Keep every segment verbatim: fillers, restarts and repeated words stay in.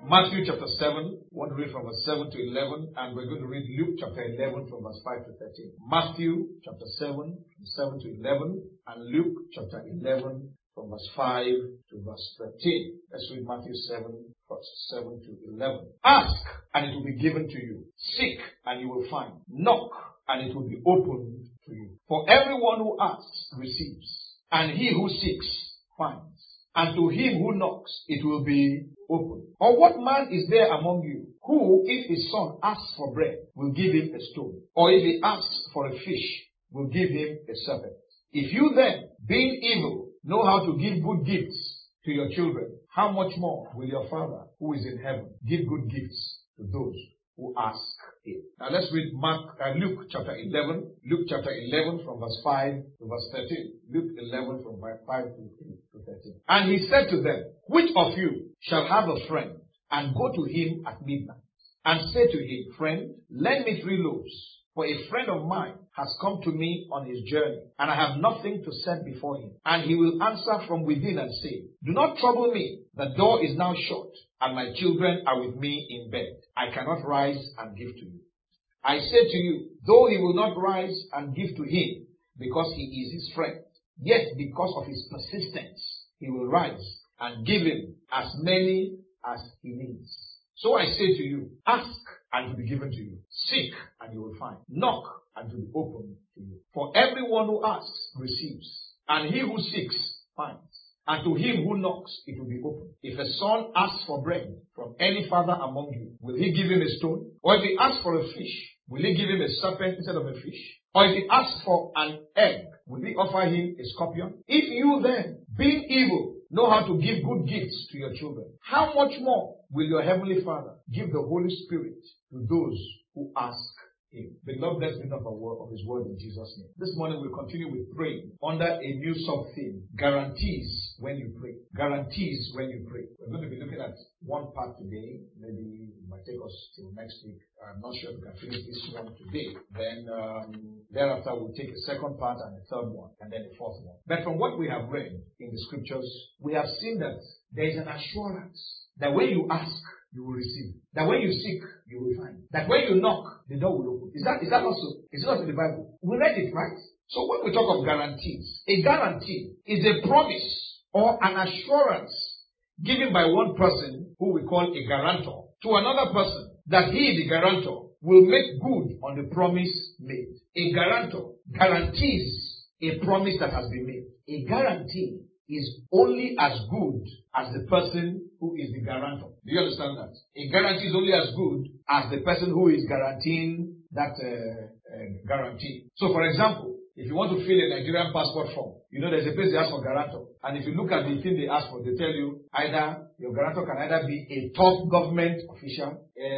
Matthew chapter seven, we want to read from verse seven to eleven, and we're going to read Luke chapter eleven from verse five to thirteen. Matthew chapter seven, from seven to eleven, and Luke chapter eleven from verse five to verse thirteen. Let's read Matthew seven, verse seven to eleven. Ask, and it will be given to you. Seek, and you will find. Knock, and it will be opened to you. For everyone who asks receives, and he who seeks finds. And to him who knocks, it will be opened. Or what man is there among you, who, if his son asks for bread, will give him a stone? Or if he asks for a fish, will give him a serpent? If you then, being evil, know how to give good gifts to your children, how much more will your Father, who is in heaven, give good gifts to those who ask him? Now let's read Mark, uh, Luke chapter eleven. Luke chapter eleven from verse five to verse thirteen. Luke eleven from verse five to thirteen. And he said to them, which of you shall have a friend and go to him at midnight and say to him, friend, lend me three loaves, for a friend of mine has come to me on his journey, and I have nothing to set before him. And he will answer from within and say, do not trouble me, the door is now shut, and my children are with me in bed. I cannot rise and give to you. I say to you, though he will not rise and give to him, because he is his friend, yet because of his persistence, he will rise and give him as many as he needs. So I say to you, ask, and it will be given to you. Seek, and you will find. Knock, and it will be opened to you. For everyone who asks receives, and he who seeks finds. And to him who knocks, it will be opened. If a son asks for bread from any father among you, will he give him a stone? Or if he asks for a fish, will he give him a serpent instead of a fish? Or if he asks for an egg, will he offer him a scorpion? If you then, being evil, know how to give good gifts to your children, how much more will your heavenly Father give the Holy Spirit to those who ask him? Beloved, let's read of our word of his word in Jesus' name. This morning we'll continue with praying under a new sub-theme: guarantees when you pray. Guarantees when you pray. We're going to be looking at one part today. Maybe it might take us till next week. I'm not sure if we can finish this one today. Then um, thereafter we'll take a second part and a third one, and then a fourth one. But from what we have read in the scriptures, we have seen that there is an assurance that when you ask, you will receive. That when you seek, you will find. That when you knock, the door will open. Is that, is that also? Is it not in the Bible? We read it, right? So when we talk of guarantees, a guarantee is a promise or an assurance given by one person, who we call a guarantor, to another person that he, the guarantor, will make good on the promise made. A guarantor guarantees a promise that has been made. A guarantee is only as good as the person who is the guarantor. Do you understand that? A guarantee is only as good as the person who is guaranteeing that uh, uh, guarantee. So, for example, if you want to fill a Nigerian passport form, you know there's a place they ask for guarantor. And if you look at the thing they ask for, they tell you either your guarantor can either be a top government official, a,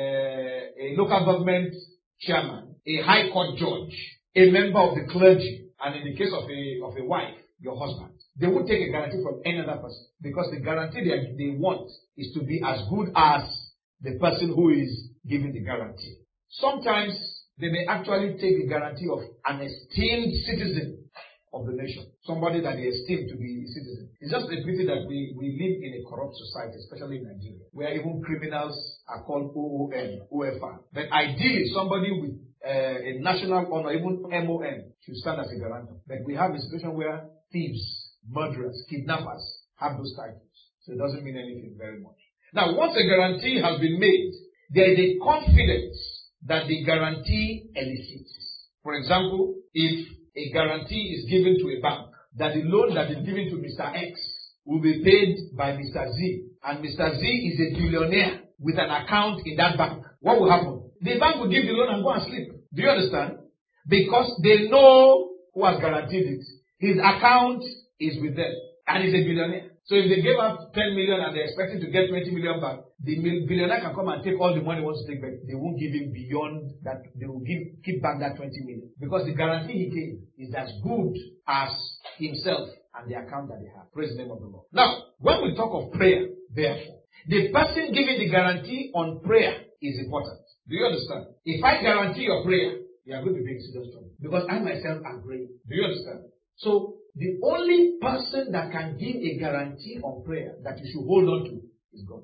a local government chairman, a high court judge, a member of the clergy, and in the case of a of a wife, your husband. They won't take a guarantee from any other person, because the guarantee they, they want is to be as good as the person who is giving the guarantee. Sometimes they may actually take the guarantee of an esteemed citizen of the nation, somebody that they esteem to be a citizen. It's just a pity that we, we live in a corrupt society, especially in Nigeria, where even criminals are called O O N, O F R. But ideally, somebody with uh, a national honor, even M O N, should stand as a guarantor. But we have a situation where thieves, murderers, kidnappers have those titles. So it doesn't mean anything very much. Now, once a guarantee has been made, there is a confidence that the guarantee elicits. For example, if a guarantee is given to a bank that the loan that is given to Mister X will be paid by Mister Z, and Mister Z is a billionaire with an account in that bank, what will happen? The bank will give the loan and go and sleep. Do you understand? Because they know who has guaranteed it. His account is with them, and he's a billionaire. So if they gave out ten million and they're expecting to get twenty million back, the billionaire can come and take all the money he wants to take back. They won't give him beyond that. They will give keep back that twenty million. Because the guarantee he gave is as good as himself and the account that they have. Praise the name of the Lord. Now, when we talk of prayer, therefore, the person giving the guarantee on prayer is important. Do you understand? If I guarantee your prayer, you are going to be in serious trouble. Because I myself am praying. Do you understand? So, the only person that can give a guarantee on prayer that you should hold on to is God.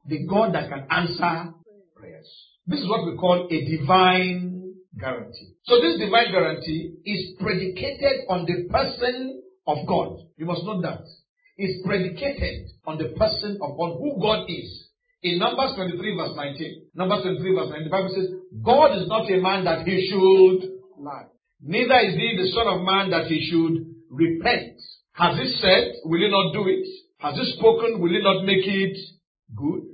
The God that can answer prayers. This is what we call a divine guarantee. So this divine guarantee is predicated on the person of God. You must know that. It's predicated on the person of on who God is. In Numbers twenty-three verse nineteen, Numbers twenty-three verse nineteen, the Bible says, God is not a man that he should lie. Neither is he the son of man that he should repent. Has he said, will he not do it? Has he spoken, will he not make it good?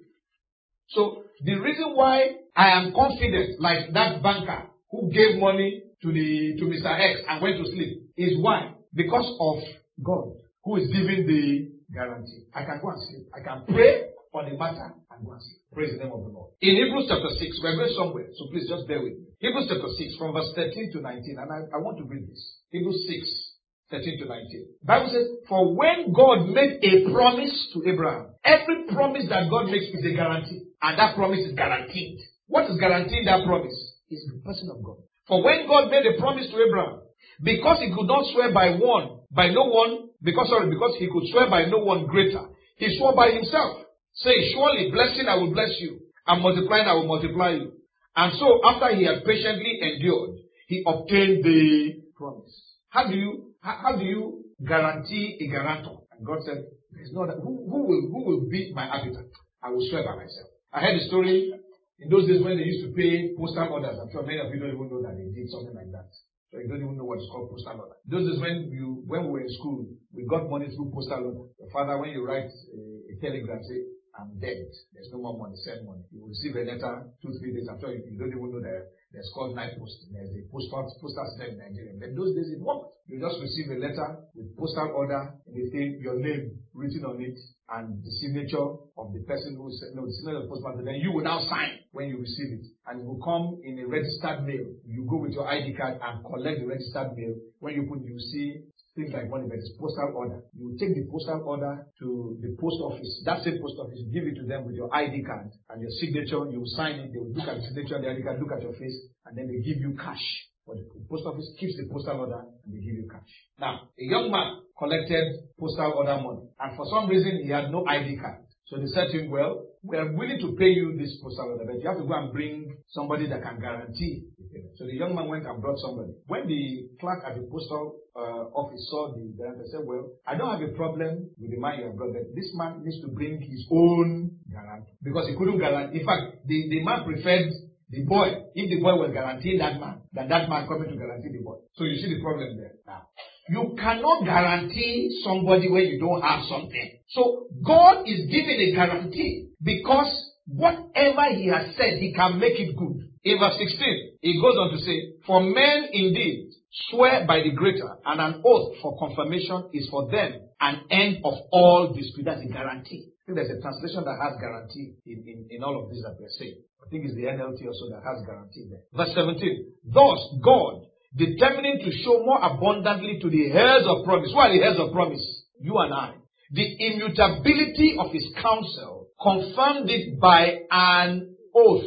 So, the reason why I am confident, like that banker who gave money to the to Mister X and went to sleep, is why? Because of God, who is giving the guarantee. I can go and sleep. I can pray on the matter and go and sleep. Praise the name of the Lord. In Hebrews chapter six, we're going somewhere, so please just bear with me. Hebrews chapter six, from verse thirteen to nineteen, and I, I want to read this. Hebrews six, thirteen to nineteen. The Bible says, for when God made a promise to Abraham, every promise that God makes is a guarantee. And that promise is guaranteed. What is guaranteeing that promise? Is the person of God. For when God made a promise to Abraham, because he could not swear by one, by no one, because sorry, because he could swear by no one greater, he swore by himself, saying, surely blessing I will bless you, and multiplying I will multiply you. And so after he had patiently endured, he obtained the promise. How do you how, how do you guarantee a guarantor? And God said, there's no who, who will who will beat my appetite? I will swear by myself. I heard a story in those days when they used to pay postal orders. I'm sure many of you don't even know that they did something like that. So you don't even know what is called postal order. Those days when you when we were in school, we got money through postal order. Your father, when you write a, a telegram, say, I'm dead. There's no more money, send money. You will receive a letter two, three days after. You, you don't even know that there's called night post. There's a postal postal system in Nigeria. But those days it worked. You just receive a letter with postal order and they say your name written on it and the signature of the person who said no, the signature of the postman. Then you will now sign when you receive it. And it will come in a registered mail. You go with your I D card and collect the registered mail. When you put you see things like money, but it's postal order. You take the postal order to the post office. That same post office, you give it to them with your I D card and your signature. You sign it. They will look at the signature and the I D card, look at your face, and then they give you cash. But the post office keeps the postal order and they give you cash. Now, a young man collected postal order money, and for some reason he had no I D card. So they said to him, well, we are willing to pay you this postal order, but you have to go and bring somebody that can guarantee the payment. So the young man went and brought somebody. When the clerk at the postal uh, office saw the guarantee, said, well, I don't have a problem with the man you have brought, but this man needs to bring his own guarantee. Because he couldn't guarantee. In fact, the, the man preferred the boy, if the boy was guaranteeing that man, than that man coming to guarantee the boy. So you see the problem there. Now, you cannot guarantee somebody when you don't have something. So God is giving a guarantee because whatever he has said, he can make it good. In verse sixteen, he goes on to say, for men indeed swear by the greater, and an oath for confirmation is for them an end of all dispute. That's a guarantee. I think there's a translation that has guarantee in, in, in all of this that we're saying. I think it's the N L T also that has guarantee there. Verse seventeen, thus God, determining to show more abundantly to the heirs of promise. Who are the heirs of promise? You and I. The immutability of his counsel, confirmed it by an oath,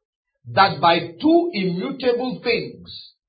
that by two immutable things,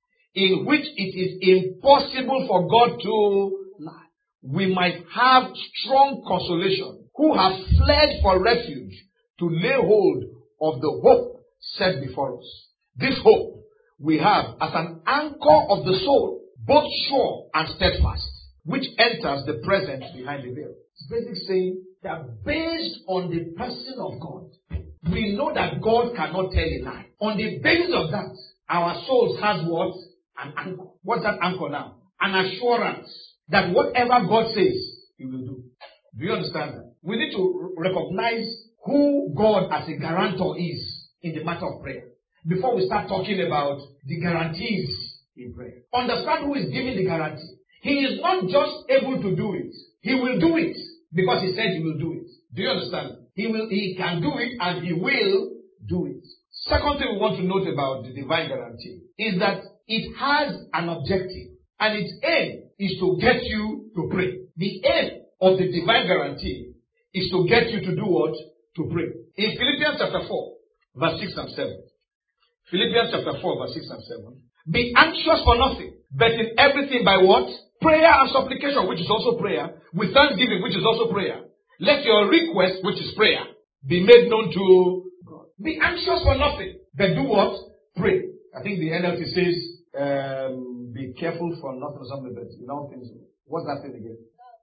in which it is impossible for God to lie, we might have strong consolation, who have fled for refuge, to lay hold of the hope set before us. This hope we have as an anchor of the soul, both sure and steadfast, which enters the present behind the veil. It's basically saying that based on the person of God, we know that God cannot tell a lie. On the basis of that, our souls has what? An anchor. What's that anchor now? An assurance that whatever God says, he will do. Do you understand that? We need to recognize who God as a guarantor is in the matter of prayer before we start talking about the guarantees in prayer. Understand who is giving the guarantee. He is not just able to do it. He will do it because he said he will do it. Do you understand? He will, he can do it and he will do it. Second thing we want to note about the divine guarantee is that it has an objective and its aim is to get you to pray. The aim of the divine guarantee is to get you to do what? To pray. In Philippians chapter four, verse six and seven. Philippians chapter four, verse six and seven. Be anxious for nothing, but in everything by what? Prayer and supplication, which is also prayer, with thanksgiving, which is also prayer. Let your request, which is prayer, be made known to God. Be anxious for nothing, but do what? Pray. I think the N L T says, um, be careful for nothing or something, but you know things. What's that thing again?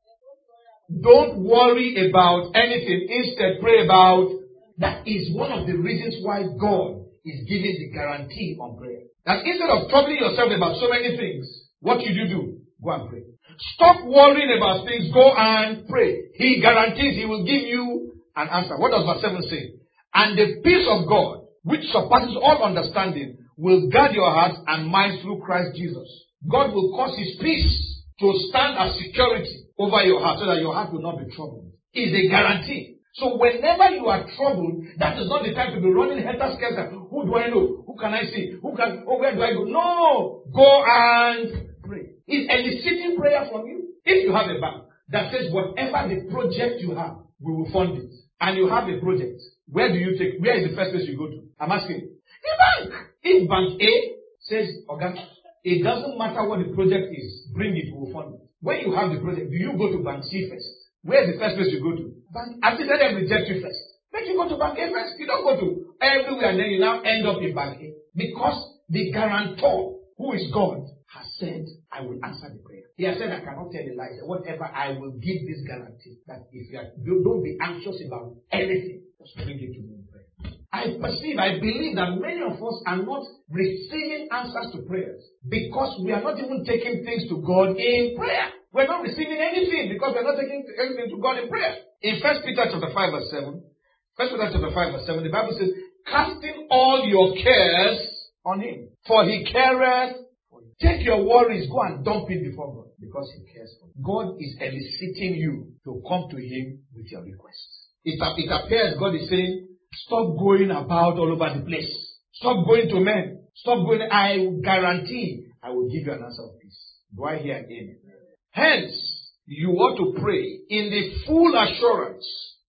Don't worry about anything. Instead, pray about. That is one of the reasons why God is giving the guarantee on prayer. That instead of troubling yourself about so many things, what should you do? Go and pray. Stop worrying about things. Go and pray. He guarantees He will give you an answer. What does verse seven say? And the peace of God, which surpasses all understanding, will guard your hearts and minds through Christ Jesus. God will cause His peace to stand as security over your heart so that your heart will not be troubled. It's a guarantee. So whenever you are troubled, that is not the time to be running helter-skelter. Who do I know? Who can I see? Who can? Oh, where do I go? No! Go and pray. It's eliciting prayer from you. If you have a bank that says whatever the project you have, we will fund it. And you have a project, where do you take? Where is the first place you go to? I'm asking. The bank. If bank A says, okay, it doesn't matter what the project is, bring it, we will fund it. When you have the project, do you go to bank C first? Where is the first place you go to? Bank. I think let them reject you first. Let you go to bank A first. You don't go to everywhere and then you now end up in bank A. Because the guarantor, who is God, has said, I will answer the prayer. He has said, I cannot tell a lie. Whatever, I will give this guarantee that if you are, don't be anxious about anything, just bring it to me in prayer. I perceive, I believe that many of us are not receiving answers to prayers because we are not even taking things to God in prayer. We're not receiving anything because we're not taking anything to God in prayer. In First Peter chapter five verse seven, First Peter chapter five verse seven, the Bible says, casting all your cares on Him, for He careth for you. Take your worries, go and dump it before God because He cares for you. God is eliciting you to come to Him with your requests. It, it appears God is saying, stop going about all over the place. Stop going to men. Stop going. I guarantee I will give you an answer of peace. Do I hear an amen? Hence, you ought to pray in the full assurance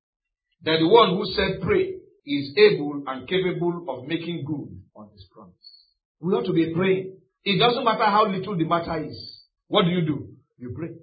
that the one who said pray is able and capable of making good on His promise. We ought to be praying. It doesn't matter how little the matter is. What do you do? You pray.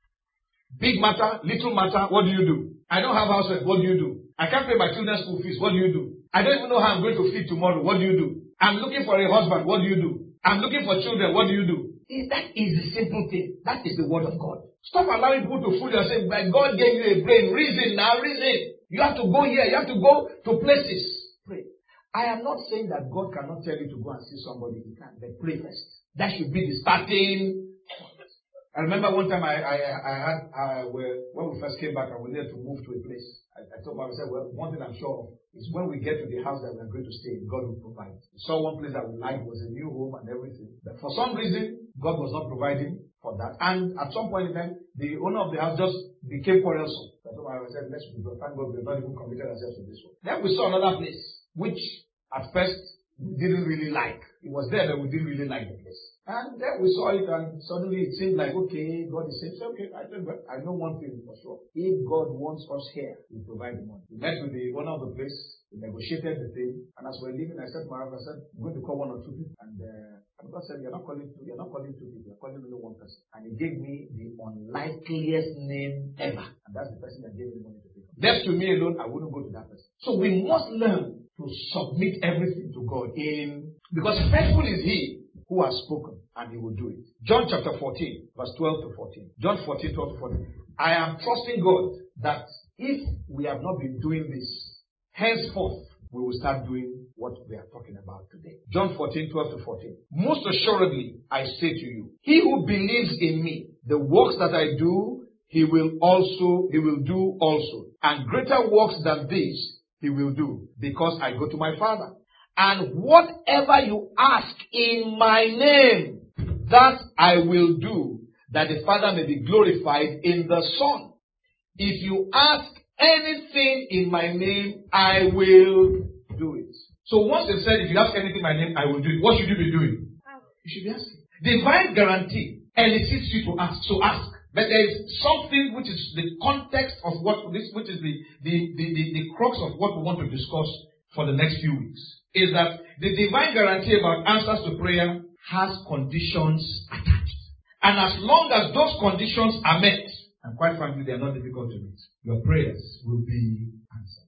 Big matter, little matter, what do you do? I don't have house rent, what do you do? I can't pay my children's school fees, what do you do? I don't even know how I'm going to feed tomorrow, what do you do? I'm looking for a husband, what do you do? I'm looking for children, what do you do? That is the simple thing. That is the word of God. Stop allowing people to fool you and say, but God gave you a brain. Reason now, reason. You have to go here. You have to go to places. Pray. I am not saying that God cannot tell you to go and see somebody. He can. But pray first. That should be the starting point. I remember one time I I, I had, uh, where, when we first came back and we needed to move to a place. I, I told myself, well, one thing I'm sure of is when we get to the house that we're going to stay, God will provide. We saw one place that we liked, was a new home and everything. But for some reason, God was not providing for that. And at some point in time, the owner of the house just became quarrelsome. I told myself, let's be thank God we've not even committed ourselves to this one. Then we saw another place, which at first we didn't really like. It was there that we didn't really like the place. And then we saw it and suddenly it seemed like, okay, God is saying, okay, I said, but I know one thing for sure. If God wants us here, He'll provide the money. We met with the owner of the place, we negotiated the thing, and as we're leaving, I said to my wife, I said, I'm going to call one or two people. And uh, God said, you're not calling two, you're not calling two people, you're calling only one person. And He gave me the unlikeliest name ever. And that's the person that gave me the money to pick up. Left to me alone, I wouldn't go to that person. So we must learn to submit everything to God in, because faithful is He who has spoken, and He will do it. John chapter fourteen, verse twelve to fourteen. John fourteen, twelve to fourteen. I am trusting God that if we have not been doing this, henceforth we will start doing what we are talking about today. John fourteen, twelve to fourteen. Most assuredly, I say to you, he who believes in me, the works that I do, he will also, he will do also. And greater works than these, he will do, because I go to my Father. And whatever you ask in my name, that I will do, that the Father may be glorified in the Son. If you ask anything in my name, I will do it. So once they said, if you ask anything in my name, I will do it, what should you be doing? You should be asking. Divine guarantee elicits you to ask, so ask. But there is something which is the context of what this, which is the, the, the, the, the crux of what we want to discuss for the next few weeks, is that the divine guarantee about answers to prayer has conditions attached. And as long as those conditions are met, and quite frankly, they are not difficult to meet, your prayers will be answered.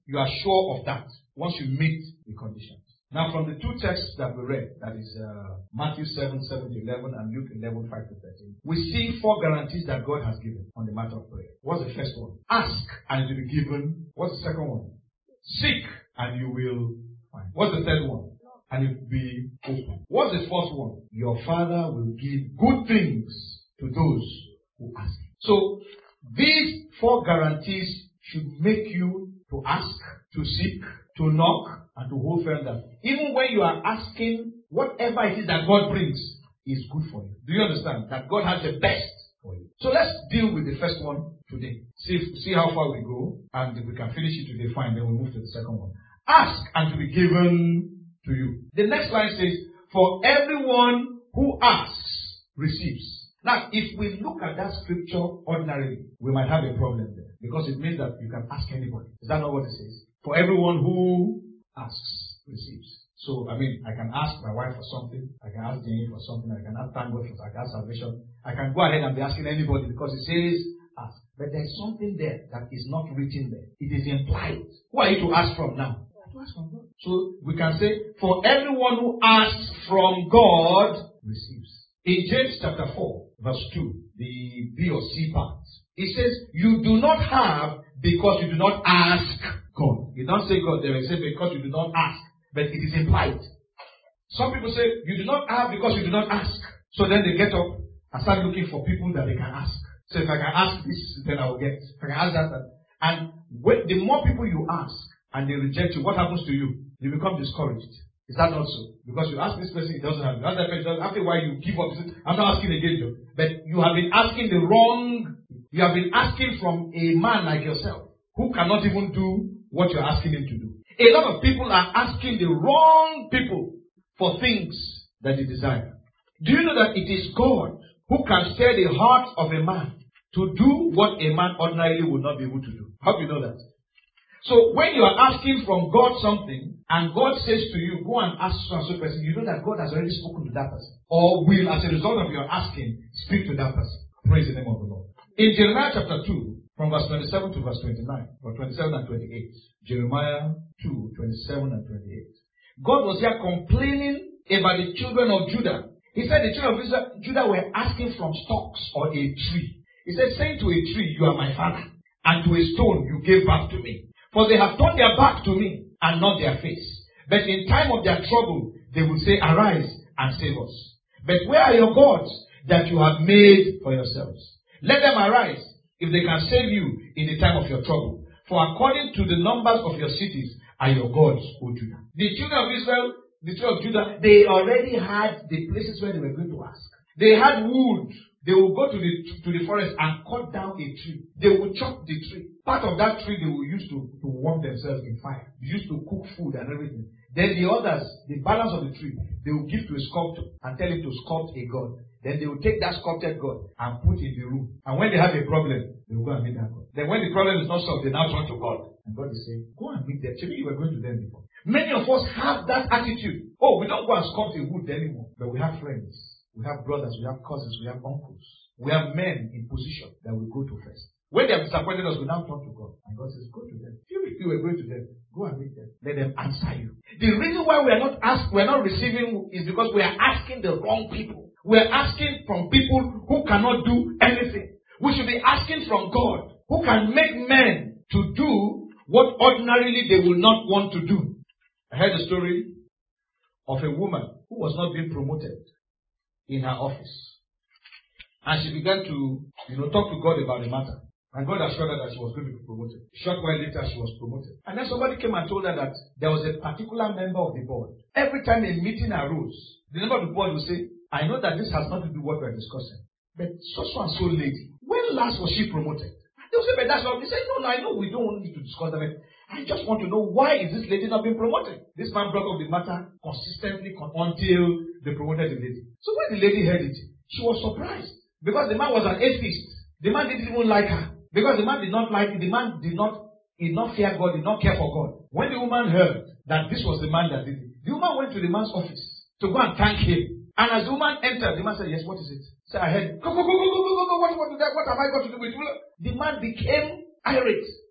You are sure of that once you meet the conditions. Now, from the two texts that we read, that is uh, Matthew seven, seven to eleven and Luke eleven, five to thirteen, we see four guarantees that God has given on the matter of prayer. What's the first one? Ask and it will be given. What's the second one? Seek and you will find. What's the third one? And it will be open. What's the fourth one? Your Father will give good things to those who ask. So, these four guarantees should make you to ask, to seek, to knock, and to hold firm that even when you are asking, whatever it is that God brings is good for you. Do you understand? That God has the best for you. So let's deal with the first one today. See, if, see how far we go, and if we can finish it today, fine, then we'll move to the second one. Ask and to be given to you. The next line says, for everyone who asks, receives. Now, if we look at that scripture ordinarily, we might have a problem there. Because it means that you can ask anybody. Is that not what it says? For everyone who asks, receives. So, I mean, I can ask my wife for something. I can ask Jenny for something. I can ask thank God for I can ask salvation. I can go ahead and be asking anybody because it says ask. But there's something there that is not written there. It is implied. Who are you to ask from now? To ask from God. So, we can say, for everyone who asks from God, receives. In James chapter four, verse two, the B or C part, it says, you do not have because you do not ask God. You don't say God there, it says because you do not ask. But it is implied. Some people say, you do not have because you do not ask. So then they get up and start looking for people that they can ask. So if I can ask this, then I will get. If I can ask that. that. And when, the more people you ask and they reject you, what happens to you? You become discouraged. Is that not so? Because you ask this person, it doesn't have. That person, after a while, you give up. I'm not asking again, though. But you have been asking the wrong. You have been asking from a man like yourself who cannot even do what you're asking him to do. A lot of people are asking the wrong people for things that they desire. Do you know that it is God who can stir the heart of a man to do what a man ordinarily would not be able to do? How do you know that? So when you are asking from God something, and God says to you, go and ask so and so person, you know that God has already spoken to that person. Or will, as a result of your asking, speak to that person. Praise the name of the Lord. In Jeremiah chapter two, from verse twenty-seven to verse twenty-nine, or twenty-seven and twenty-eight. Jeremiah two, twenty-seven and twenty-eight. God was here complaining about the children of Judah. He said the children of Judah were asking from stalks or a tree. He said, saying to a tree, you are my father, and to a stone you gave back to me. For they have turned their back to me, and not their face. But in time of their trouble, they will say, arise and save us. But where are your gods that you have made for yourselves? Let them arise, if they can save you in the time of your trouble. For according to the numbers of your cities are your gods, O Judah. The children of Israel, the children of Judah, they already had the places where they were going to ask. They had wood. They will go to the to the forest and cut down a tree. They will chop the tree. Part of that tree they will use to, to warm themselves in fire. They used to cook food and everything. Then the others, the balance of the tree, they will give to a sculptor and tell him to sculpt a god. Then they will take that sculpted god and put in the room. And when they have a problem, they will go and meet that god. Then when the problem is not solved, they now turn to God. And God is saying, go and meet them. Maybe you were going to them before. Many of us have that attitude. Oh, we don't go and sculpt a wood anymore. But we have friends. We have brothers, we have cousins, we have uncles. We have men in position that we go to first. When they have disappointed us, we now turn to God. And God says, go to them. If you were going to them, go and meet them. Let them answer you. The reason why we are not asked, we are not receiving is because we are asking the wrong people. We are asking from people who cannot do anything. We should be asking from God, who can make men to do what ordinarily they will not want to do. I heard a story of a woman who was not being promoted in her office. And she began to, you know, talk to God about the matter. And God assured her that she was going to be promoted. A short while later, she was promoted. And then somebody came and told her that there was a particular member of the board. Every time a meeting arose, the member of the board would say, I know that this has nothing to do with what we're discussing. But so-so and so lady, when last was she promoted? They will say, but that's not. He said, no, no, I know we don't need to discuss that. I just want to know why is this lady not being promoted? This man brought up the matter consistently until they promoted the lady. So when the lady heard it, she was surprised. Because the man was an atheist. The man didn't even like her. Because the man did not like it. The man did not, did not fear God, did not care for God. When the woman heard that this was the man that did it, the woman went to the man's office to go and thank him. And as the woman entered, the man said, yes, what is it? So I heard, go, go, go, go, go, go, go, go, what, what, what, what have I got to do with you? The man became irate.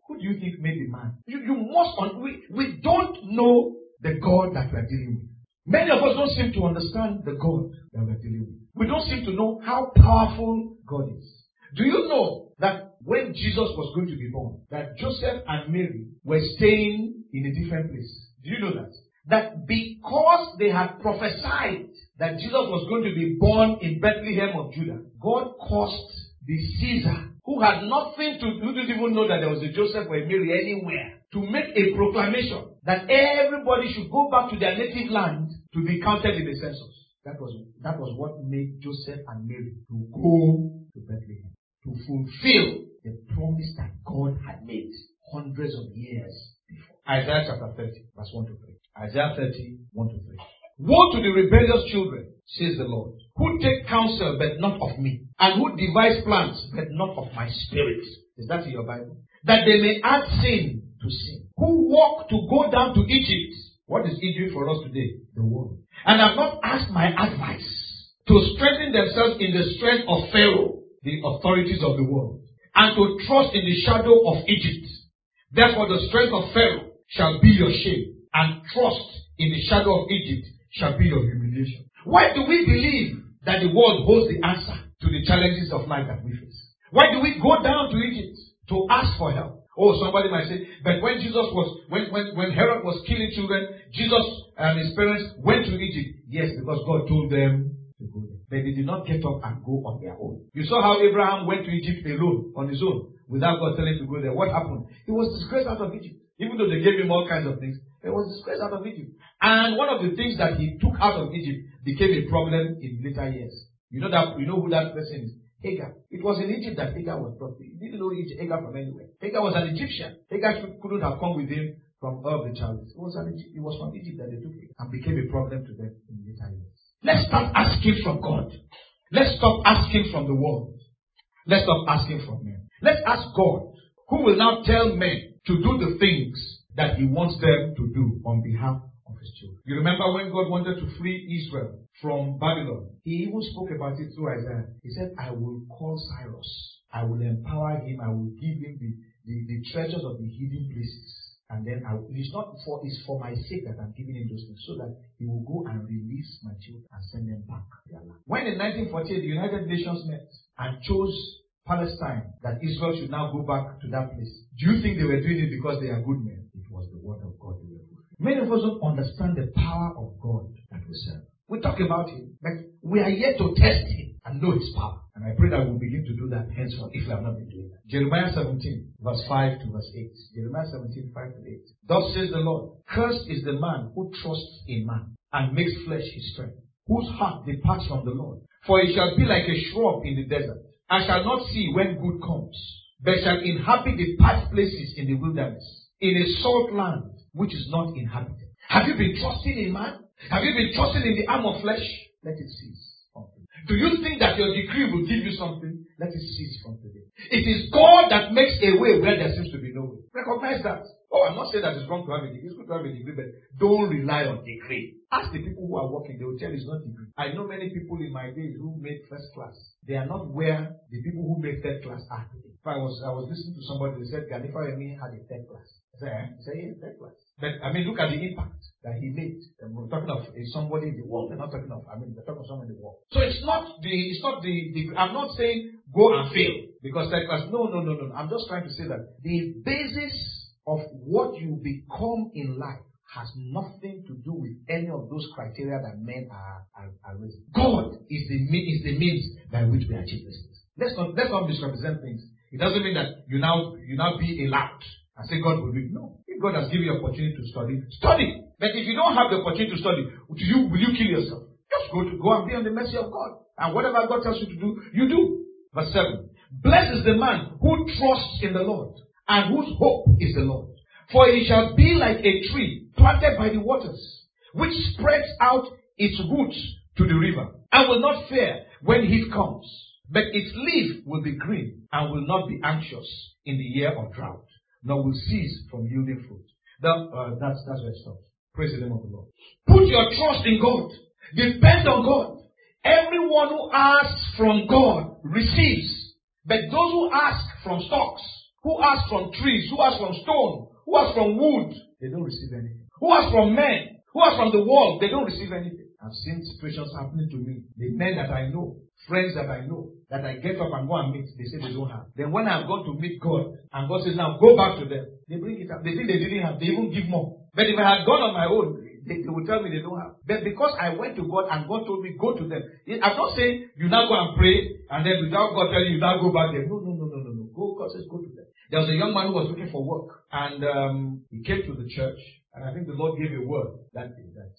Who do you think made the man? You, you must, un- we, we don't know the God that we are dealing with. Many of us don't seem to understand the God that we are dealing with. We don't seem to know how powerful God is. Do you know that when Jesus was going to be born, that Joseph and Mary were staying in a different place? Do you know that? That because they had prophesied that Jesus was going to be born in Bethlehem of Judah, God caused the Caesar, who had nothing to, who didn't even know that there was a Joseph or a Mary anywhere, to make a proclamation that everybody should go back to their native land to be counted in the census. That was, that was what made Joseph and Mary to go to Bethlehem, to fulfill the promise that God had made hundreds of years before. Isaiah chapter thirty, verse one to three. Isaiah thirty, one to three. Woe to the rebellious children, says the Lord, who take counsel but not of me, and who devise plans but not of my spirit. Is that in your Bible? That they may add sin to sin. Who walk to go down to Egypt. What is Egypt for us today? The world. And have not asked my advice to strengthen themselves in the strength of Pharaoh, the authorities of the world, and to trust in the shadow of Egypt. Therefore the strength of Pharaoh shall be your shame, and trust in the shadow of Egypt shall be your humiliation. Why do we believe that the world holds the answer to the challenges of life that we face? Why do we go down to Egypt to ask for help? Oh, somebody might say, but when Jesus was, when, when, when Herod was killing children, Jesus and his parents went to Egypt. Yes, because God told them to go there. But they did not get up and go on their own. You saw how Abraham went to Egypt alone, on his own, without God telling him to go there. What happened? He was disgraced out of Egypt. Even though they gave him all kinds of things, he was disgraced out of Egypt. And one of the things that he took out of Egypt became a problem in later years. You know that, you know who that person is? Hagar. It was in Egypt that Hagar was brought. He didn't know Hagar from anywhere. Hagar was an Egyptian. Hagar couldn't have come with him from Ur of the Chaldees. It was, an, it was from Egypt that they took it and became a problem to them in later years. Let's start asking from God. Let's stop asking from the world. Let's stop asking from men. Let's ask God, who will now tell men to do the things that He wants them to do on behalf of His children. You remember when God wanted to free Israel from Babylon? He even spoke about it through Isaiah. He said, I will call Cyrus. I will empower him. I will give him the, the, the treasures of the hidden places. And then I, it is not for, it's for my sake that I'm giving him those things, so that he will go and release my children and send them back to their land. When in nineteen forty-eight the United Nations met and chose Palestine, that Israel should now go back to that place, do you think they were doing it because they are good men? It was the word of God they were doing. Many of us don't understand the power of God that we serve. We talk about Him, but we are yet to test Him and know His power. And I pray that we'll begin to do that henceforth if we have not been doing that. Jeremiah seventeen, verse five to verse eight. Jeremiah seventeen, five to eight. Thus says the Lord, cursed is the man who trusts in man and makes flesh his strength, whose heart departs from the Lord. For he shall be like a shrub in the desert, and shall not see when good comes, but shall inhabit the parched places in the wilderness, in a salt land which is not inhabited. Have you been trusting in man? Have you been trusting in the arm of flesh? Let it cease. Do you think that your decree will give you something? Let it cease from today. It is God that makes a way where there seems to be no way. Recognize that. Oh, I'm not saying that it's wrong to have a degree. It's good to have a degree, but don't rely on degree. Ask the people who are working. They will tell you it's not degree. I know many people in my days who made first class. They are not where the people who made third class are today. If I was, I was listening to somebody who said, Ganifa Emi had a third class. I said, eh? He said, yeah, third class. But, I mean, look at the impact that he made. And we're talking of somebody in the world. We're not talking of, I mean, we're talking of someone in the world. So it's not the, it's not the, the I'm not saying go and fail because third class. No, no, no, no. I'm just trying to say that the basis of what you become in life has nothing to do with any of those criteria that men are, are, are raising. God is the, is the means by which we achieve these things. Let's not, let's not misrepresent things. It doesn't mean that you now, you now be allowed and say God will do it. No. If God has given you opportunity to study, study. But if you don't have the opportunity to study, will you, will you kill yourself? Just go to go and be on the mercy of God. And whatever God tells you to do, you do. Verse seven. Blessed is the man who trusts in the Lord and whose hope is the Lord. For he shall be like a tree planted by the waters, which spreads out its roots to the river, and will not fear when heat comes. But its leaf will be green, and will not be anxious in the year of drought, nor will cease from yielding fruit. The, uh, that's, that's where it stops. Praise the name of the Lord. Put your trust in God. Depend on God. Everyone who asks from God receives. But those who ask from stocks who ask from trees, who ask from stone, who ask from wood, they don't receive anything. Who ask from men, who ask from the world, they don't receive anything. I've seen situations happening to me. The men that I know, friends that I know, that I get up and go and meet, they say they don't have. Then when I've gone to meet God, and God says, now go back to them, they bring it up. They think they didn't have, they even give more. But if I had gone on my own, they, they would tell me they don't have. But because I went to God and God told me, go to them. I'm not saying you now go and pray, and then without God telling you, you now go back there. No, no, no, no, no, no. Go, God says, go to them. There was a young man who was looking for work, and um, he came to the church, and I think the Lord gave a word that day, that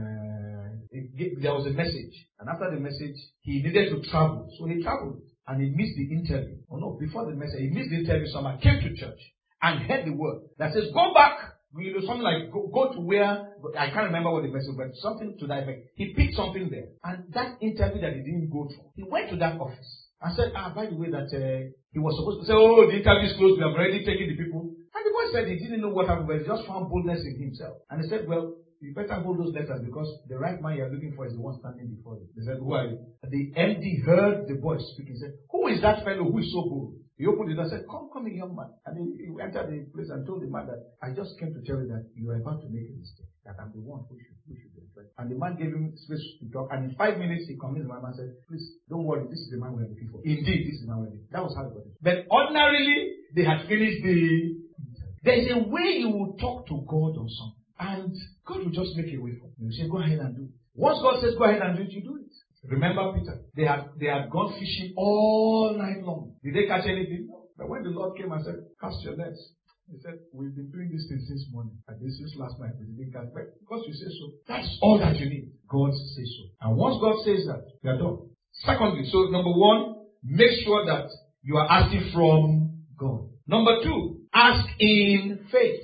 uh, it gave, there was a message, and after the message, he needed to travel, so he traveled, and he missed the interview. Oh no, before the message, he missed the interview. Someone came to church and heard the word that says, go back. You know, something like go, go to where, I can't remember what the message was, but something to that effect. He picked something there, and that interview that he didn't go to, he went to that office and said, ah, by the way, that uh, he was supposed to say, oh, the interview is closed, we have already taken the people. And the boy said he didn't know what happened, but he just found boldness in himself. And he said, well, you better hold those letters because the right man you're looking for is the one standing before you. They said, who are you? And the M D heard the voice speaking. He said, who is that fellow who is so bold? He opened the door and said, come, come in, young man. And he, he entered the place and told the man that, I just came to tell you that you are about to make a mistake, that I'm the one who should, who should be employed. And the man gave him space to talk. And in five minutes, he convinced the man and said, please, don't worry, this is the man we're looking for. Indeed, this is the man we're looking for. That was how it got it. But ordinarily, they had finished the... There is a way you will talk to God or something. And God will just make a way for you. You say, go ahead and do it. Once God says, go ahead and do it, you do it. Remember Peter? They had they had gone fishing all night long. Did they catch anything? No. But when the Lord came and said, cast your nets, he said, we've been doing this thing since morning. And this is last night. We didn't catch. But because you say so, that's all that you need. God says so. And once God says that, you are done. Secondly, so number one, make sure that you are asking from God. Number two, ask in faith.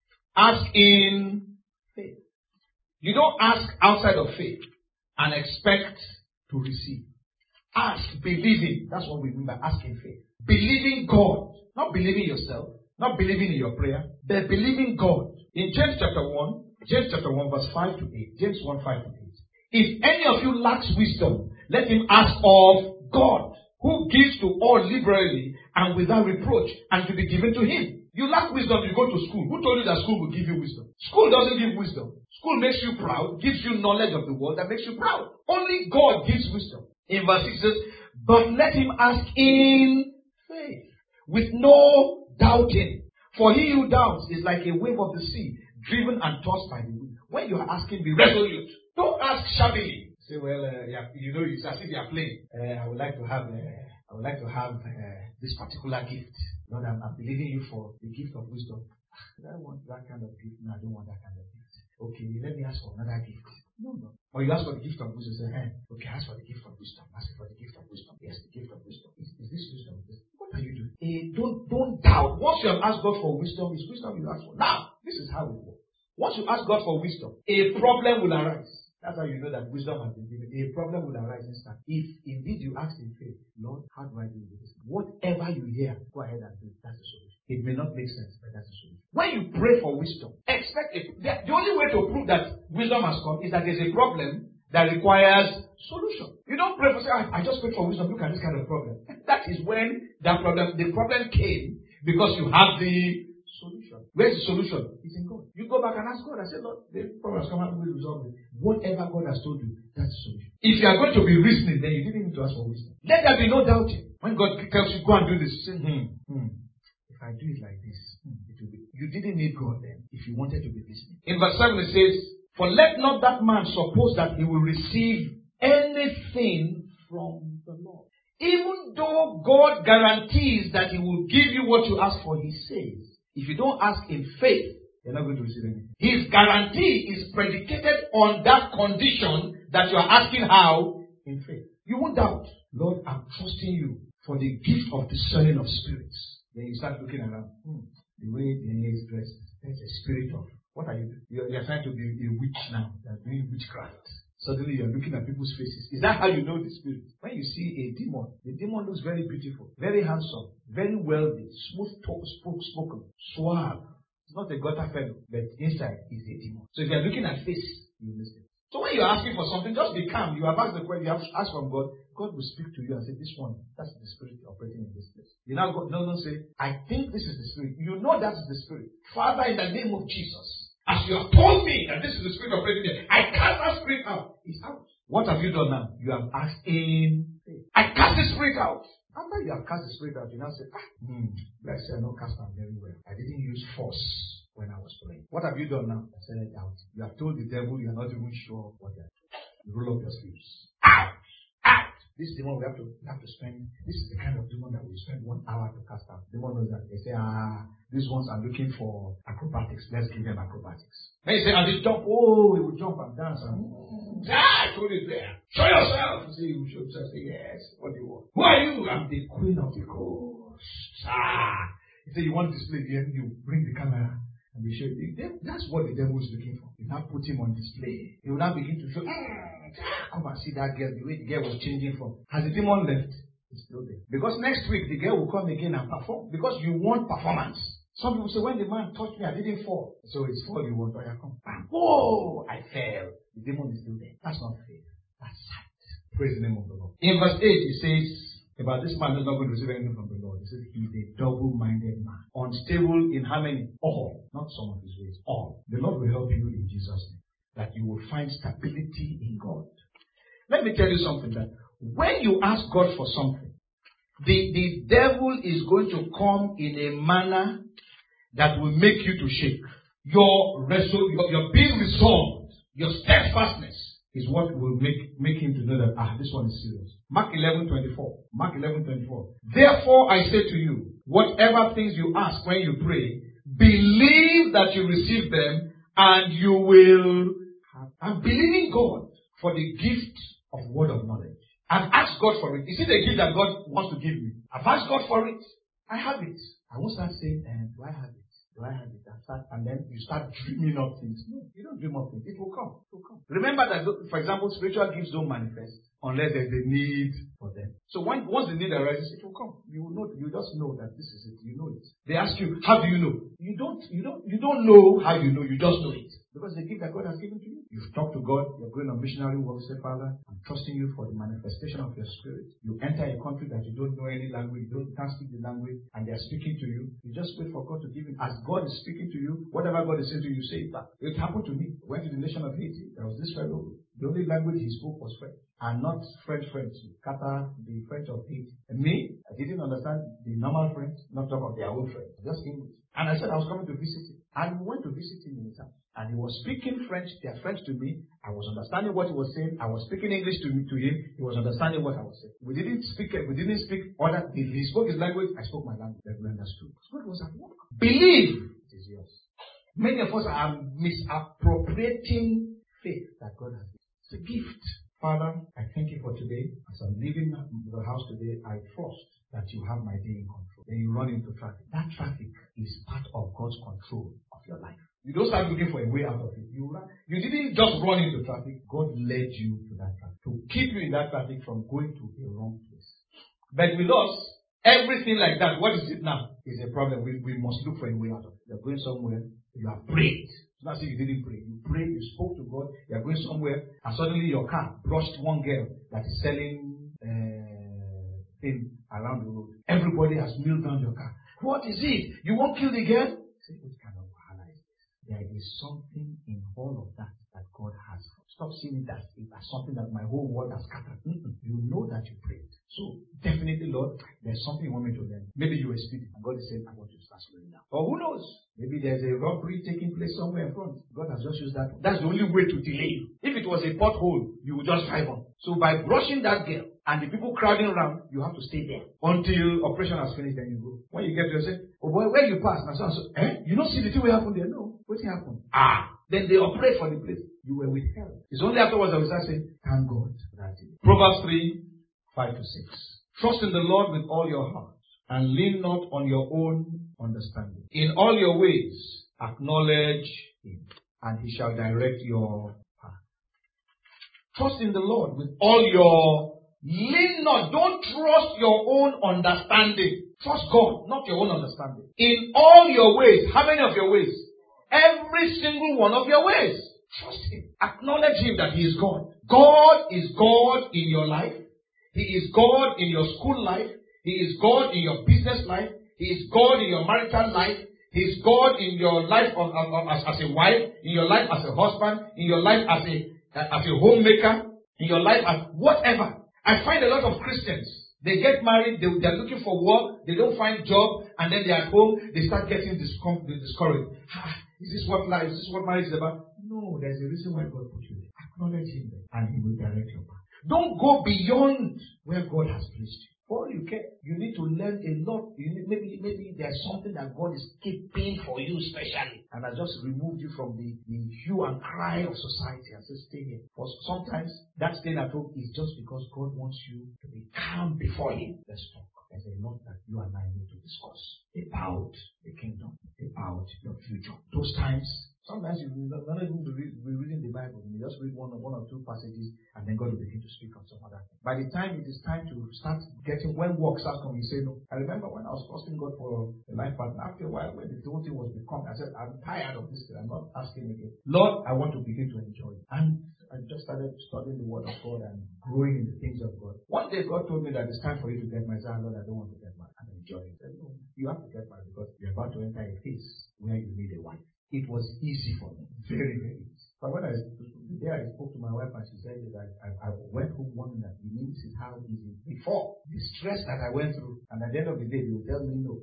Ask in faith. You don't ask outside of faith and expect to receive. Ask, believing. That's what we mean by asking faith. Believing God. Not believing yourself. Not believing in your prayer. But believing God. In James chapter one, James chapter one verse five to eight. James one, five to eight. If any of you lacks wisdom, let him ask of God, who gives to all liberally and without reproach, and to be given to him. You lack wisdom, you go to school. Who told you that school will give you wisdom? School doesn't give wisdom. School makes you proud, gives you knowledge of the world that makes you proud. Only God gives wisdom. In verse six it says, but let him ask in faith, with no doubting. For he who doubts is like a wave of the sea, driven and tossed by the wind. When you are asking, be resolute. Don't ask shabbily. Say, well, uh, yeah, you know, it's as if you are playing. Uh, I would like to have, uh, I would like to have uh, this particular gift. Lord, I'm, I'm believing you for the gift of wisdom. I don't want that kind of gift. No, I don't want that kind of gift. Okay, let me ask for another gift. No, no. Or you ask for the gift of wisdom. Say, hey, okay, ask for the gift of wisdom. Ask for the gift of wisdom. Yes, the gift of wisdom. Is, is this wisdom? What are you doing? Eh, don't, don't doubt. Once you have asked God for wisdom, it's wisdom you ask for. Now, this is how it works. Once you ask God for wisdom, a problem will arise. That's how you know that wisdom has been given. A problem will arise instant. If indeed you ask in faith, Lord, how do I do this? Whatever you hear, go ahead and do it. That's the solution. It may not make sense, but that's the solution. When you pray for wisdom, expect it. The only way to prove that wisdom has come is that there's a problem that requires solution. You don't pray for, say, I, I just pray for wisdom. Look at this kind of problem. That is when that problem, the problem came because you have the solution. Where's the solution? It's in God. You go back and ask God. I say, Lord, the problem has come out, will resolve it. Whatever God has told you, that's the solution. If you are going to be reasoning, then you didn't need to ask for wisdom. Let there be no doubting. When God tells you, go and do this, say, hmm, hmm. If I do it like this, hmm, it will be. You didn't need God then if you wanted to be listening. In verse seven it says, for let not that man suppose that he will receive anything from the Lord. Even though God guarantees that he will give you what you ask for, he says, if you don't ask in faith, you're not going to receive anything. His guarantee is predicated on that condition that you are asking how? In faith. You won't doubt. Lord, I'm trusting you for the gift of discerning of spirits. Then you start looking around. Hmm, the way the hair is dressed, there's a spirit of, what are you doing? You're, you're trying to be a witch now. You're doing witchcraft. Suddenly you're looking at people's faces. Is that how you know the spirit? When you see a demon, the demon looks very beautiful, very handsome, very wealthy, smooth talk, spoken, suave. It's not a gutter fellow, but inside is a demon. So if you're looking at face, you miss it. So when when you're asking for something, just be calm. You have asked the question, you have asked from God. God will speak to you and say, this one, that's the spirit operating in this place. You now go, no, no, say, I think this is the spirit. You know that is the spirit. Father, in the name of Jesus, as you have told me that this is the spirit operating here, I cast that spirit out. It's out. What have you done now? You have asked in faith. I cast the spirit out. After you have cast the spirit out, you now say, ah, hmm, let's say I know cast out very well. I didn't use force when I was praying. What have you done now? I said it out. You have told the devil you are not even sure what they are doing. You roll up your sleeves. Out! Out! This demon we have to we have to spend. This is the kind of demon that we spend one hour to cast out. Demon knows that. They say, ah, these ones are looking for acrobatics. Let's give them acrobatics. Then you say, as they jump, oh, he will jump and dance and ah, I told you there. Show yourself. You say, you show yourself. Say, yes. What do you want? Who are you? I'm the queen of the coast. Ah. You say you want to display the end, you bring the camera. And we show you. That's what the devil is looking for. You now put him on display. He will now begin to show, mm, come and see that girl, the way the girl was changing from. Has the demon left? It's still there. Because next week, the girl will come again and perform. Because you want performance. Some people say, when the man touched me, I didn't fall. So it's fall you want, or you come. Whoa, I fell. The demon is still there. That's not faith. That's sight. Praise the name of the Lord. In verse eight, it says, about this man is not going to receive anything from the Lord. He says he's a double-minded man. Unstable in how many? All. Not some of his ways. All. The Lord will help you in Jesus' name. That you will find stability in God. Let me tell you something. That when you ask God for something, the, the devil is going to come in a manner that will make you to shake. Your, resol- your, your being resolved, your steadfastness is what will make, make him to know that, ah, this one is serious. Mark eleven twenty-four. Mark eleven twenty-four. Therefore I say to you, whatever things you ask when you pray, believe that you receive them and you will have. And believe in God for the gift of word of knowledge. And ask God for it. Is it a gift that God wants to give me? I've asked God for it. I have it. I won't start saying, eh, do I have it? Do I have it? And, start, and then you start dreaming of things. No, you don't dream of things. It will come. It will come. Remember that, for example, spiritual gifts don't manifest unless there's a need for them. So when, once the need arises, it will come. You will know. You just know that this is it. You know it. They ask you, how do you know? You don't. You don't. You don't know how you know. You just know it because the gift that God has given to you. You've talked to God. You're going on missionary work. Say, Father, I'm trusting you for the manifestation of your spirit. You enter a country that you don't know any language. You don't you can't speak the language, and they are speaking to you. You just wait for God to give it. As God is speaking to you, whatever God is saying to you, you say it back. It happened to me. I went to the nation of Haiti. There was this fellow. The only language he spoke was French. And not French French. Qatar, the French of Haiti. And me, I didn't understand the normal French, not talk of their own French. Just English. And I said I was coming to visit him. And we went to visit him in his house. And he was speaking French, their French to me. I was understanding what he was saying. I was speaking English to, to him. He was understanding what I was saying. We didn't speak, we didn't speak other, he spoke his language, I spoke my language. That we understood. God was at work. Believe it is yours. Many of us are misappropriating faith that God has given. It's a gift. Father, I thank you for today. As I'm leaving the house today, I trust that you have my day in control. Then you run into traffic. That traffic is part of God's control of your life. You don't start looking for a way out of it. You, you didn't just run into traffic. God led you to that traffic. To keep you in that traffic from going to a wrong place. But with us, everything like that, what is it now? Is a problem. We, we must look for a way out of it. You're going somewhere. You have prayed. It's not as if you didn't pray. You prayed, you spoke to God, you are going somewhere, and suddenly your car brushed one girl that is selling uh, things around the road. Everybody has kneeled down your car. What is it? You won't kill the girl? Say, what kind of wahala is this? There is something in all of that that God has. Stop seeing it as, as something that my whole world has scattered. Mm-mm. You know that you prayed. So, definitely, Lord, there's something you want me to learn. Maybe you were speaking, and God is saying, I want you to start slowing down. Or who knows? Maybe there's a robbery taking place somewhere in front. God has just used that. That's the only way to delay you. If it was a pothole, you would just drive on. So by brushing that girl and the people crowding around, you have to stay there until operation has finished, then you go. When you get there, you say, oh boy, where you pass? And so and so, eh? You don't see the thing will happen there? No. What happened? Ah. Then they operate for the place. You were withheld. It's only afterwards that we start saying, thank God for that day. Proverbs three, five to six. Trust in the Lord with all your heart and lean not on your own understanding. In all your ways, acknowledge him, and he shall direct your path. Trust in the Lord with all your, lean not, don't trust your own understanding. Trust God, not your own understanding. In all your ways, how many of your ways? Every single one of your ways. Trust Him. Acknowledge Him that He is God. God is God in your life. He is God in your school life. He is God in your business life. He is God in your marital life. He is God in your life of, of, of, as, as a wife, in your life as a husband, in your life as a as a homemaker, in your life as whatever. I find a lot of Christians, they get married, they, they're looking for work, they don't find job, and then they're at home, they start getting discom- discouraged. Ah, is this what life, is this what marriage is about? No, there's a reason why God put you there. Acknowledge Him there, and He will direct your path. Don't go beyond where God has placed you. For all you can, you need to learn a lot. You need, maybe maybe there's something that God is keeping for you specially, and I just removed you from the, the hue and cry of society and say, stay here. For sometimes that staying at home is just because God wants you to be calm before Him. Let's talk. There's a lot that you and I need to discuss about the kingdom, about your future. Those times, sometimes you not even be reading the Bible. You just read one or one or two passages, and then God will begin to speak on some other thing. By the time it is time to start getting, when work starts coming, you say no. I remember when I was trusting God for a life partner, after a while, when the whole thing was becoming, I said, I'm tired of this thing. I'm not asking again. Lord, I want to begin to enjoy it. And I just started studying the Word of God and growing in the things of God. One day God told me that it's time for you to get married. I said, Lord, I don't want to get married and enjoy it. I said, no, you have to get married because you're about to enter a phase where you need a wife. It was easy for me. Very, very easy. But when I, the day I spoke to my wife and she said that I, I, I went home wondering that you mean this is how easy before the stress that I went through. And at the end of the day, they will tell me no.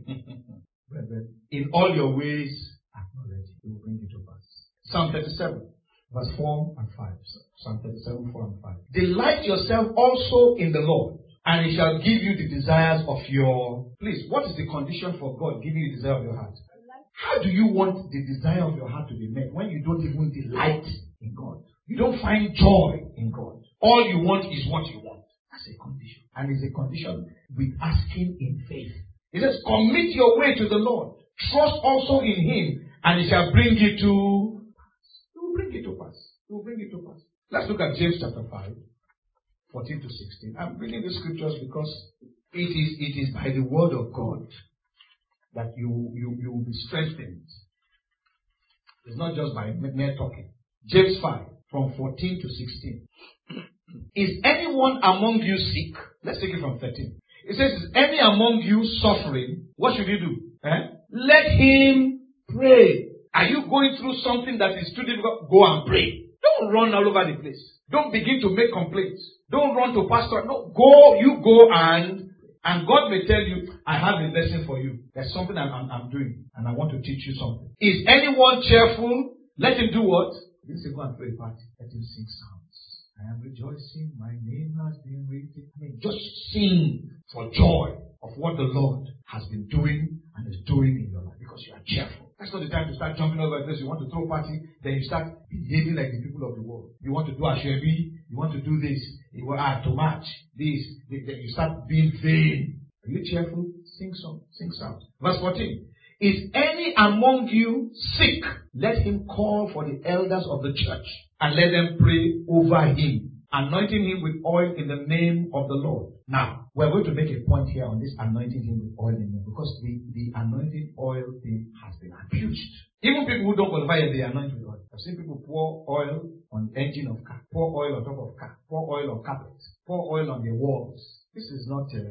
Brethren, in all your ways, acknowledge it. He will bring it to pass. Psalm thirty-seven. Verse four and five. Psalm thirty-seven, four and five. Delight yourself also in the Lord, and He shall give you the desires of your... Please, what is the condition for God giving you the desire of your heart? How do you want the desire of your heart to be met when you don't even delight in God? You don't find joy in God. All you want is what you want. That's a condition. And it's a condition with asking in faith. It says, commit your way to the Lord. Trust also in Him, and He shall bring you to... He will bring it to pass. He will bring it to pass. Let's look at James chapter five, fourteen to sixteen. I'm reading the scriptures because it is it is by the word of God that you, you, you will be strengthened. It's not just by mere talking. James five, from fourteen to sixteen. Is anyone among you sick? Let's take it from thirteen. It says, is any among you suffering? What should you do? Eh? Let him pray. Are you going through something that is too difficult? Go and pray. Don't run all over the place. Don't begin to make complaints. Don't run to pastor. No, go, you go and, and God may tell you, I have a lesson for you. There's something I'm, I'm, I'm doing and I want to teach you something. Is anyone cheerful? Let him do what? He didn't say go and play a party. Let him sing psalms. I am rejoicing. My name has been written. I mean, just sing for joy of what the Lord has been doing and is doing in your life because you are cheerful. That's not the time to start jumping over the place. You want to throw a party, then you start behaving like the people of the world. You want to do a shabby, you want to do this, you want ah, to match this, then you start being vain. Are you cheerful? Sing some, sing psalms. Verse fourteen. Is any among you sick? Let him call for the elders of the church and let them pray over him, anointing him with oil in the name of the Lord. Now, we're going to make a point here on this anointing him with oil in the name, because the, the anointing oil thing has been abused. Even people who don't qualify, they anoint with oil. I've seen people pour oil on the engine of car, pour oil on top of car, pour oil on carpets, pour oil on the walls. This is not uh,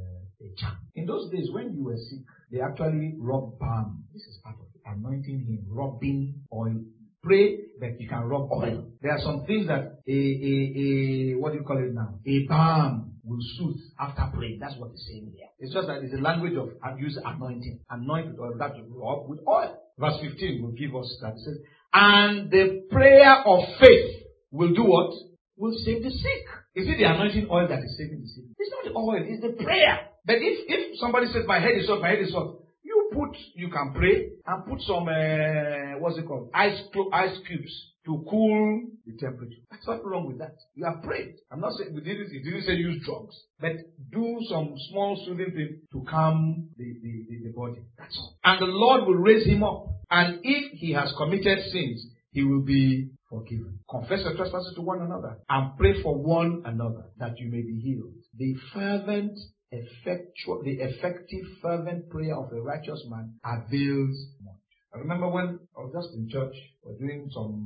a charm. In those days, when you were sick, they actually rub balm. This is part of it. Anointing him, rubbing oil. Pray that you can rub oil. There are some things that a, a, a, what do you call it now? A balm will soothe after praying. That's what it's saying here. It's just that it's a language of abuse anointing. Anoint with oil. That will rub with oil. Verse fifteen will give us that. It says, and the prayer of faith will do what? Will save the sick. Is it the anointing oil that is saving the sick? It's not the oil, it's the prayer. But if, if somebody says, my head is hot, my head is hot, you put, you can pray and put some, uh, what's it called? Ice, ice cubes to cool the temperature. There's nothing wrong with that. You have prayed. I'm not saying, we didn't, it didn't say use drugs, but do some small soothing thing to calm the, the, the, the body. That's all. And the Lord will raise him up. And if he has committed sins, he will be forgiven. Confess your trespasses to one another and pray for one another that you may be healed. The fervent, effectual, the effective, fervent prayer of a righteous man avails much. I remember when I was just in church, we were doing some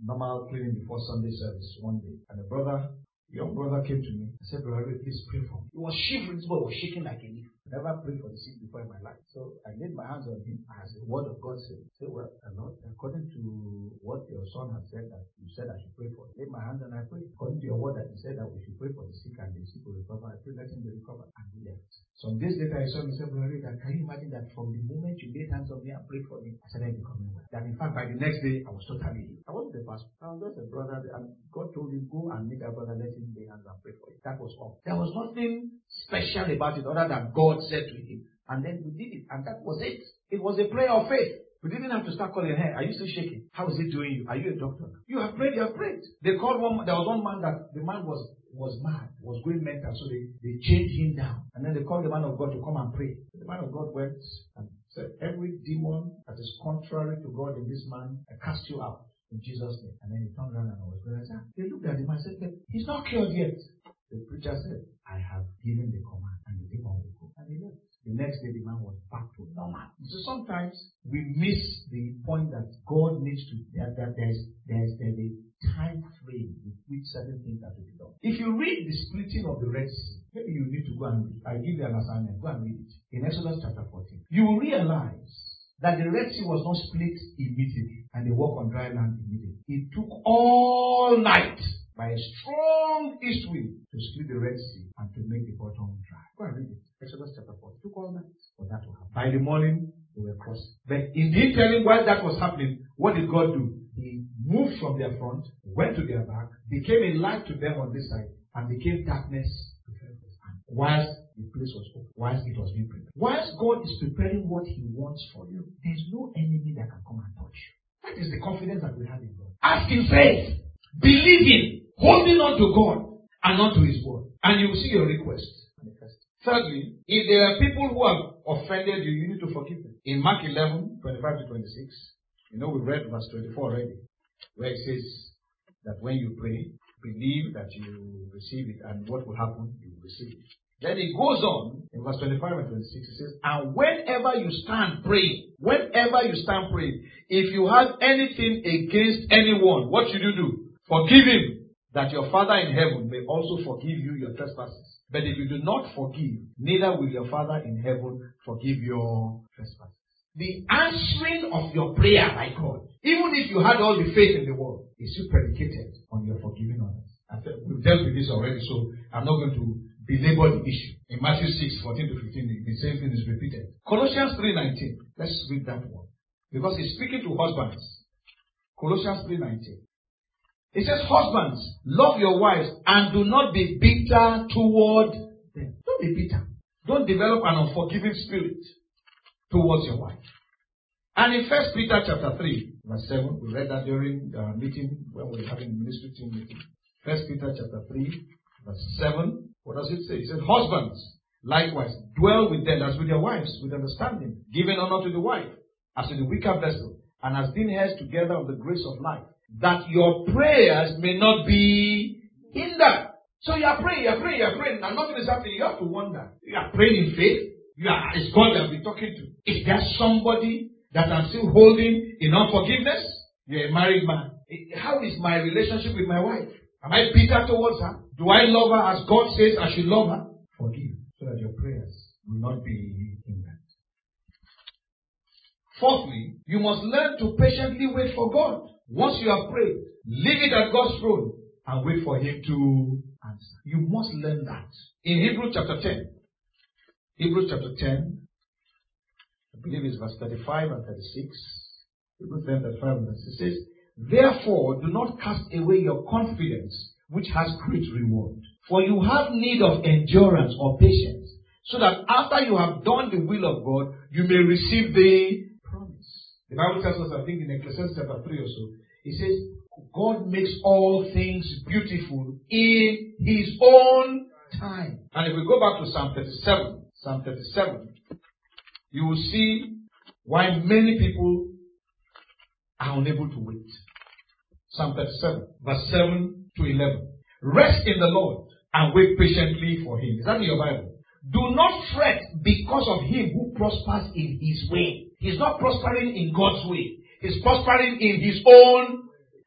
normal cleaning before Sunday service one day. And a brother, young brother came to me. I said, Brother, please pray for me. He was shivering, his body was shaking like a leaf. I never prayed for the sick before in my life. So I laid my hands on him as the word of God said. I said, well, Lord, according to what your son has said, that you said I should pray for. I laid my hands and I prayed. According to your word that you said that we should pray for the sick and the sick will recover, I prayed, let him be recovered. And he left. Some days later, I saw him and said, Brother, can you imagine that from the moment you laid hands on me and prayed for me, I started becoming well. That in fact, by the next day, I was totally healed. I wasn't a pastor. I was just a brother. And God told him, go and meet that brother, let him lay hands and pray for you. That was all. There was nothing special about it other than God said to him. And then we did it. And that was it. It was a prayer of faith. We didn't have to start calling, hey, are you still shaking? How is it doing you? Are you a doctor? You have prayed, you have prayed. They called one, there was one man that the man was was mad, was going mental, so they, they changed him down. And then they called the man of God to come and pray. So the man of God went and said, every demon that is contrary to God in this man, I cast you out in Jesus' name. And then he turned around and I was going to say, they looked at him and said, he's not cured yet. The preacher said, I have given the command and the demon will go. And he left. The next day, the man was back to normal. So sometimes we miss the point that God needs to, that, that there's, there's, there's a time frame with which certain things have to be done. If you read the splitting of the Red Sea, maybe you need to go and read. I give you an assignment. Go and read it. In Exodus chapter fourteen. You will realize that the Red Sea was not split immediately and they walked on dry land immediately. It took all night by a strong east wind to split the Red Sea and to make the bottom dry. Go and read it. Exodus chapter four. It took all night for that to happen. By the morning, they were crossing. But in the interim, while that was happening, what did God do? He moved from their front, went to their back, became a light to them on this side, and became darkness to them. Whilst the place was open, whilst it was being prepared. Whilst God is preparing what He wants for you, there's no enemy that can come and touch you. That is the confidence that we have in God. Ask in faith, believing, holding on to God and not to His word, and you will see your request manifest. Thirdly, if there are people who have offended you, you need to forgive them. In Mark eleven, twenty-five to twenty-six, you know, we read verse twenty-four already, where it says that when you pray, believe that you receive it, and what will happen, you will receive it. Then it goes on in verse twenty-five and twenty-six, it says, and whenever you stand praying, whenever you stand praying, if you have anything against anyone, what should you do? Forgive him, that your Father in heaven may also forgive you your trespasses. But if you do not forgive, neither will your Father in heaven forgive your trespasses. The answering of your prayer by God, even if you had all the faith in the world, is still predicated on your forgiving others. I said, we've dealt with this already, so I'm not going to belabor the issue. In Matthew six, fourteen to fifteen, the same thing is repeated. Colossians three nineteen. Let's read that one. Because it's speaking to husbands. Colossians three nineteen. It says, husbands, love your wives and do not be bitter toward them. Don't be bitter. Don't develop an unforgiving spirit towards your wife. And in First Peter chapter three, verse seven, we read that during the meeting when we were having the ministry team meeting. First Peter chapter three, verse seven. What does it say? It says, husbands, likewise, dwell with them as with their wives, with understanding, giving honor to the wife, as to the weaker vessel, and as being heirs together of the grace of life, that your prayers may not be hindered. So you are praying, you are praying, you are praying, and nothing is happening. You have to wonder. You are praying in faith. You are, it's God you have been talking to. Is there somebody that I'm still holding in unforgiveness? You're a married man. How is my relationship with my wife? Am I bitter towards her? Do I love her as God says I should love her? Forgive, so that your prayers will not be hindered. Fourthly, you must learn to patiently wait for God. Once you have prayed, leave it at God's throne and wait for Him to answer. You must learn that. In Hebrews chapter ten, Hebrews chapter ten, I believe it's verse thirty-five and thirty-six. Hebrews ten, thirty-five and thirty-six. It says, therefore, do not cast away your confidence, which has great reward. For you have need of endurance or patience, so that after you have done the will of God, you may receive the promise. The Bible tells us, I think in Ecclesiastes chapter three or so, it says, God makes all things beautiful in His own time. And if we go back to Psalm thirty-seven, Psalm thirty-seven, you will see why many people are unable to wait. Psalm thirty-seven, verse seven to eleven. Rest in the Lord and wait patiently for Him. Is that in your Bible? Do not fret because of him who prospers in his way. He's not prospering in God's way. He's prospering in his own.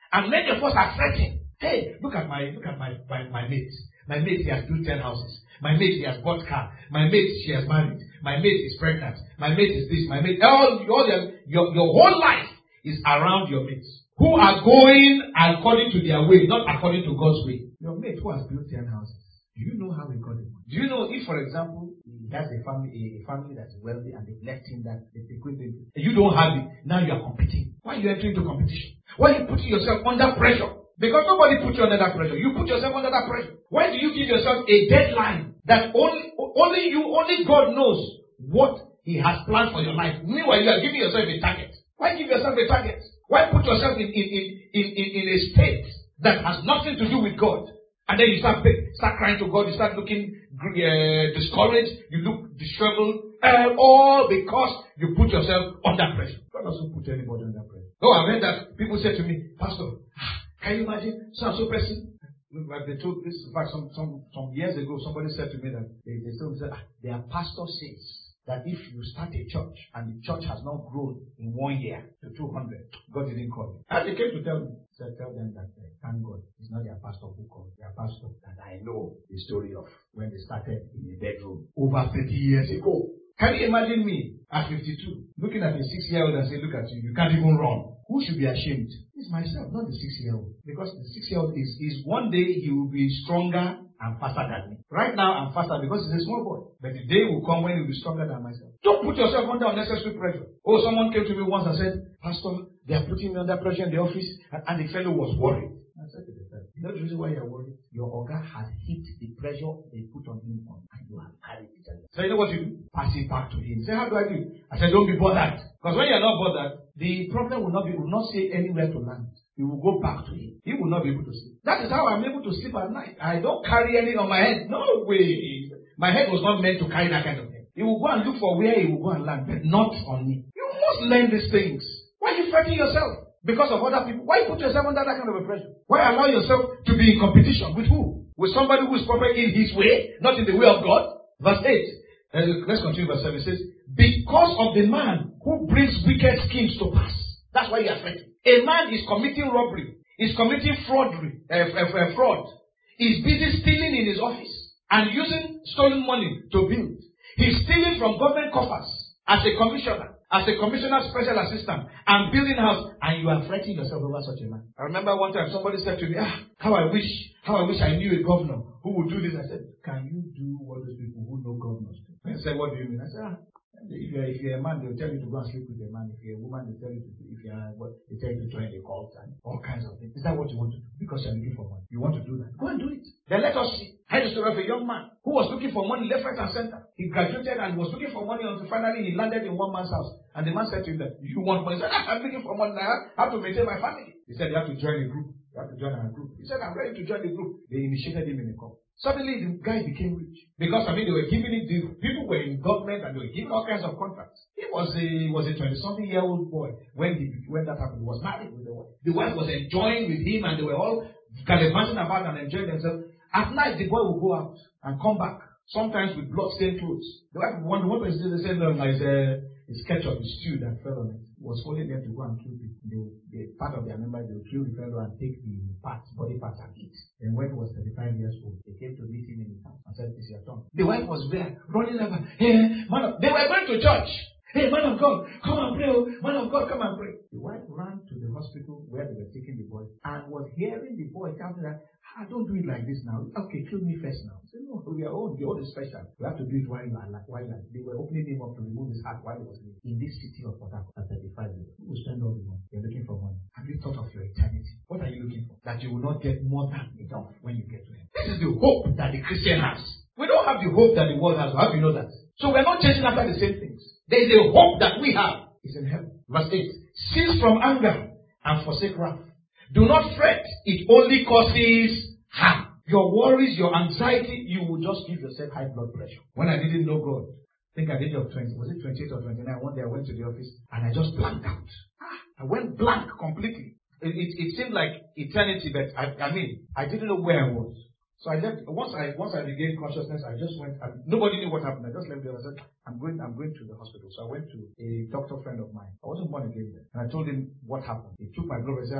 And many of us are fretting. Hey, look at my look at my, my, my mate. My mate, he has built ten houses. My mate, he has bought car. My mate, she has married. My mate is pregnant. My mate is this. My mate, all, all your, your, your whole life is around your mates who are going according to their way, not according to God's way. Your mate who has built ten houses. Do you know how he got it? Do you know if, for example, he has a family, a family that's wealthy and they've left him that they bequeathed him, and you don't have it, now you are competing. Why are you entering into competition? Why are you putting yourself under pressure? Because nobody put you under that pressure. You put yourself under that pressure. Why do you give yourself a deadline that only, only you, only God knows what He has planned for your life? Meanwhile, you are giving yourself a target. Why give yourself a target? Why put yourself in, in, in, in, in, in a state that has nothing to do with God? And then you start, start crying to God, you start looking uh, discouraged, you look disheveled, uh, all because you put yourself under pressure. God doesn't put anybody under pressure. No, I've heard that people say to me, Pastor, can you imagine so and so person? Like they told this, in fact, some, some, some years ago, somebody said to me that they, they said, ah, their pastor says that if you start a church and the church has not grown in one year to two hundred, God didn't call me. And they came to tell me, said, tell them that uh, thank God, it's not their pastor who called, their pastor that I know the story of when they started in a bedroom over thirty years ago. Can you imagine me at fifty-two looking at a six-year-old and say, look at you, you can't even run? Who should be ashamed? It's myself, not the six-year-old. Because the six-year-old is, is one day he will be stronger and faster than me. Right now I'm faster because he's a small boy. But the day will come when he'll be stronger than myself. Don't put yourself under unnecessary pressure. Oh, someone came to me once and said, Pastor, they are putting me under pressure in the office, and, and the fellow was worried. I said to the fellow, you know the reason why you are worried? Your organ has hit the pressure they put on him on, and you have carried it. So you know what you do? Pass it back to him. Say, how do I do? I said, don't be bothered. Because when you are not bothered, the problem will not be will not say anywhere to land. You will go back to him. He will not be able to sleep. That is how I'm able to sleep at night. I don't carry anything on my head. No way. My head was not meant to carry that kind of thing. He will go and look for where he will go and land, but not on me. You must learn these things. Why are you fretting yourself? Because of other people. Why put yourself under that kind of a pressure? Why allow yourself to be in competition with who? With somebody who is proper in his way, not in the way of God. Verse eight. Uh, let's continue verse seven. It says, because of the man who brings wicked schemes to pass. That's why you are fretting. A man is committing robbery. He's committing fraudery, uh, uh, uh, fraud. He's busy stealing in his office and using stolen money to build. He's stealing from government coffers as a commissioner, as a commissioner special assistant, and building house, and you are fretting yourself over such a man. I remember one time somebody said to me, ah, how I wish, how I wish I knew a governor who would do this. I said, can you do what those people who know governors do? And he said, what do you mean? I said, ah, if you're, if you're a man, they'll tell you to go and sleep with a man. If you're a woman, they'll tell you to, if you're, what, they tell you to join a cult and all kinds of things. Is that what you want to do? Because you're looking for money. You want to do that? Go and do it. Then let us see. I had a story of a young man who was looking for money left, right, and center. He graduated and was looking for money until finally he landed in one man's house. And the man said to him that, you want money? He said, I'm looking for money now. I have to maintain my family. He said, you have to join a group. You have to join a group. He said, I'm ready to join the group. They initiated him in a cult. Suddenly, the guy became rich. Because, I mean, they were giving it, the people were in government and they were giving all kinds of contracts. He was a, was a twenty-something-year-old boy when he, when that happened. He was married with the wife. The wife was enjoying with him and they were all gallivanting about and enjoying themselves. At night, the boy would go out and come back, sometimes with blood-stained clothes. The wife, one, one person they said, no, like, uh, his ketchup, his stew that fell on it, was holding them to go and kill people. They, they, part of their members, they would kill the fellow and take the parts, body parts and eat. And when he was thirty-five years old, they came to meet him in his house and said, it's your turn. The wife was there, running over. Hey, man of, they were going to church. Hey, man of God, come and pray. Oh. Man of God, come and pray. The wife ran to the hospital where they were taking the boy and was hearing the boy shouting that, ah, don't do it like this now. Okay, kill me first now. He said, no, we are all, the old is special. We have to do it while you are alive. While you are, they were opening him up to remove his heart while he was living in this city of Port Harcourt at thirty-five years. Who will spend all the money? You're looking for money. Have you thought of your eternity? What are you looking for? That you will not get more than enough when you get to him. This is the hope that the Christian has. We don't have the hope that the world has. How do you know that? So we're not chasing after the same things. There is a hope that we have. It's in heaven. Verse eight. Cease from anger and forsake wrath. Do not fret. It only causes harm. Your worries, your anxiety, you will just give yourself high blood pressure. When I didn't know God, I think at the age of twenty, was it twenty-eight or twenty-nine? One day I went to the office and I just blanked out. I went blank completely. It, it, it seemed like eternity, but I, I mean, I didn't know where I was. So I left. Once I once I regained consciousness, I just went. I, nobody knew what happened. I just left there. I said, "I'm going. I'm going to the hospital." So I went to a doctor friend of mine. I wasn't born again then, and I told him what happened. He took my blood and said, ah,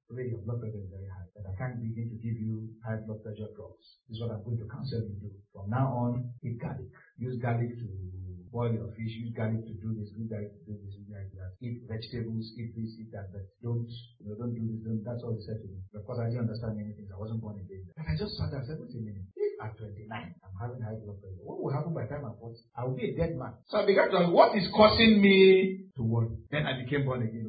Today your blood pressure is very high, but I can't begin to give you high blood pressure drugs. This is what I'm going to counsel you to do. From now on, eat garlic. Use garlic to boil your fish. Use garlic to do this. Use garlic to do this. Use garlic to do that. Eat vegetables. Eat this. Eat that. But don't, you know, don't do this. Don't. That's all he said to me. Of course, I didn't understand many things. I wasn't born again. And I just sat there and said, wait a minute. If at twenty-nine I'm having high blood pressure, what will happen by the time I'm forty? I will be a dead man. So I began to ask, what is causing me to worry? Then I became born again.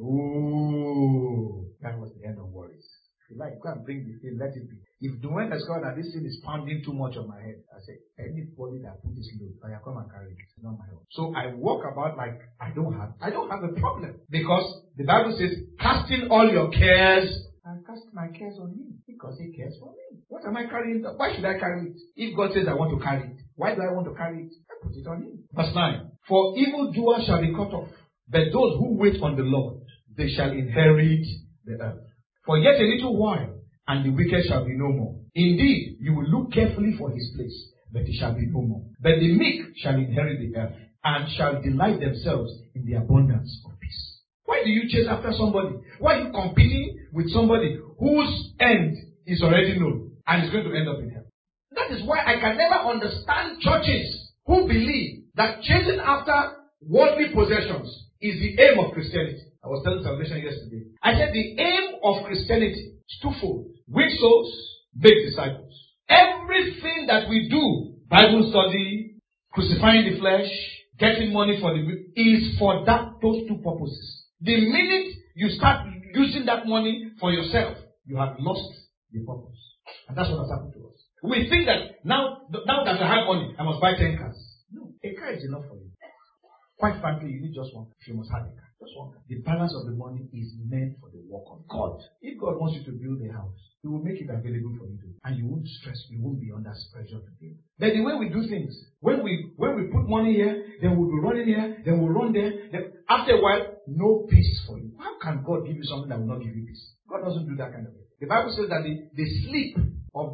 Oh, that was the end of worries. If you like, go and bring the thing, let it be. If the one has gone and this thing is pounding too much on my head, I say, anybody that put this load, I come and carry it. It's not my own. So I walk about like I don't have, I don't have a problem. Because the Bible says, casting all your cares, I cast my cares on him. Because he cares for me. What am I carrying? Why should I carry it? If God says I want to carry it, why do I want to carry it? I put it on him. Verse nine. For evildoers shall be cut off, but those who wait on the Lord, they shall inherit the earth. For yet a little while, and the wicked shall be no more. Indeed, you will look carefully for his place, but it shall be no more. But the meek shall inherit the earth, and shall delight themselves in the abundance of peace. Why do you chase after somebody? Why are you competing with somebody whose end is already known and is going to end up in hell? That is why I can never understand churches who believe that chasing after worldly possessions is the aim of Christianity. I was telling Salvation yesterday. I said the aim of Christianity is twofold. Win souls, make disciples. Everything that we do, Bible study, crucifying the flesh, getting money for the week, is for that those two purposes. The minute you start using that money for yourself, you have lost the purpose. And that's what has happened to us. We think that now, now that I have money, I must buy ten cars. No, a car is enough for you. Quite frankly, you need just one. You must have a car. Just one car. The balance of the money is meant for the work of God. If God wants you to build a house, He will make it available for you to. And you won't stress, you won't be under pressure to build. But the way we do things, when we when we put money here, then we'll be running here, then we'll run there. Then after a while, no peace for you. How can God give you something that will not give you peace? God doesn't do that kind of thing. The Bible says that the, the sleep of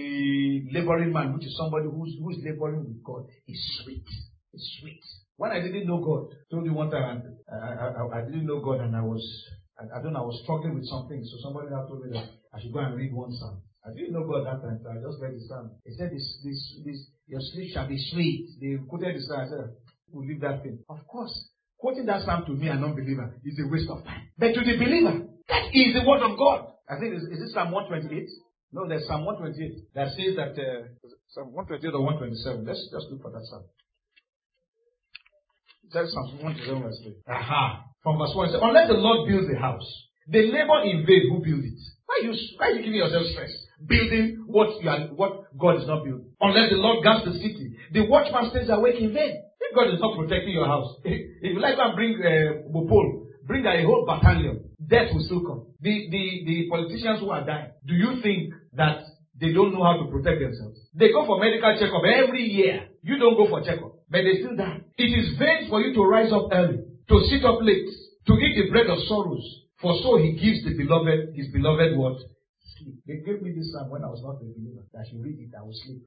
the laboring man, which is somebody who's who's laboring with God, is sweet. It's sweet. When I didn't know God, I told you one time, I, I, I, I didn't know God and I was, I, I don't know, I was struggling with something. So somebody now told me that I should go and read one psalm. I didn't know God that time, so I just read the psalm. He said, this, this, this, your sleep shall be sweet. They quoted the psalm. I said, we'll leave that thing. Of course, quoting that psalm to me, a non-believer, is a waste of time. But to the believer, that is the word of God. I think, is, is it Psalm one twenty-eight? No, there's Psalm one twenty-eight that says that, uh, Psalm one twenty-eight or one twenty-seven. Let's just look for that psalm. That's Psalm one twenty-seven verse three. Aha. From verse one, it says, unless the Lord builds a house, they labor in vain who build it. Why are you, why are you giving yourself stress? Building what you are, what God is not building. Unless the Lord guards the city, the watchman stays awake in vain. If God is not protecting your house, if you like to bring uh, Bopol, bring a whole battalion, death will still come. The, the, the politicians who are dying, do you think that they don't know how to protect themselves? They go for medical checkup every year. You don't go for checkup, but they still die. It is vain for you to rise up early, to sit up late, to eat the bread of sorrows. For so he gives the beloved, his beloved what? Sleep. They gave me this psalm when I was not a believer. I should read it, I will sleep.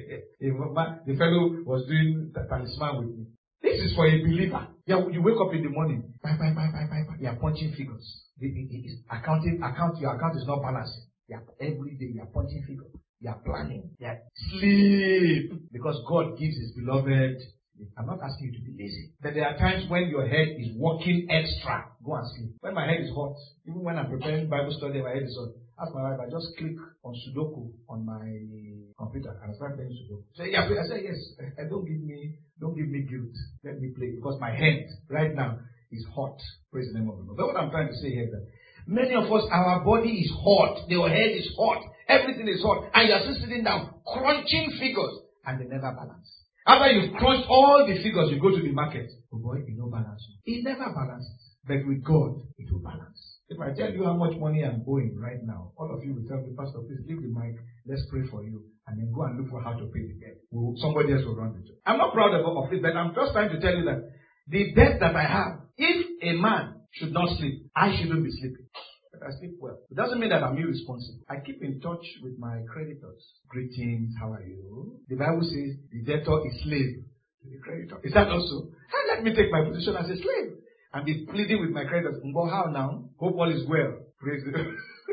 The fellow was doing the talisman with me. This is for a believer. Yeah, you wake up in the morning, bye, bye, bye, bye, bye, bye. You are punching figures. It, it, it is accounting, account, your account is not balancing. You are, every day you are punching figures. You are planning. You are sleep. Because God gives his beloved. I'm not asking you to be lazy. But there are times when your head is working extra. Go and sleep. When my head is hot, even when I'm preparing Bible study, my head is hot. Ask my wife, I just click on Sudoku on my computer and I start playing Sudoku. So yeah, I say yes. I don't give me, don't give me guilt. Let me play because my head right now is hot. Praise the name of the Lord. But what I'm trying to say here is that many of us, our body is hot. Your head is hot. Everything is hot. And you're still sitting down, crunching figures. And they never balance. After you've crunched all the figures, you go to the market. Oh boy, it no balance. It never balances. But with God, it will balance. If I tell you how much money I'm owing right now, all of you will tell me, Pastor, please leave the mic. Let's pray for you. And then go and look for how to pay the debt. Well, somebody else will run it. I'm not proud of it, but I'm just trying to tell you that the debt that I have, if a man should not sleep, I shouldn't be sleeping. But I sleep well. It doesn't mean that I'm irresponsible. I keep in touch with my creditors. Greetings, how are you? The Bible says the debtor is slave to the creditor. Is that also? And let me take my position as a slave and be pleading with my creditors. But how now? Hope all is well. Praise the Lord.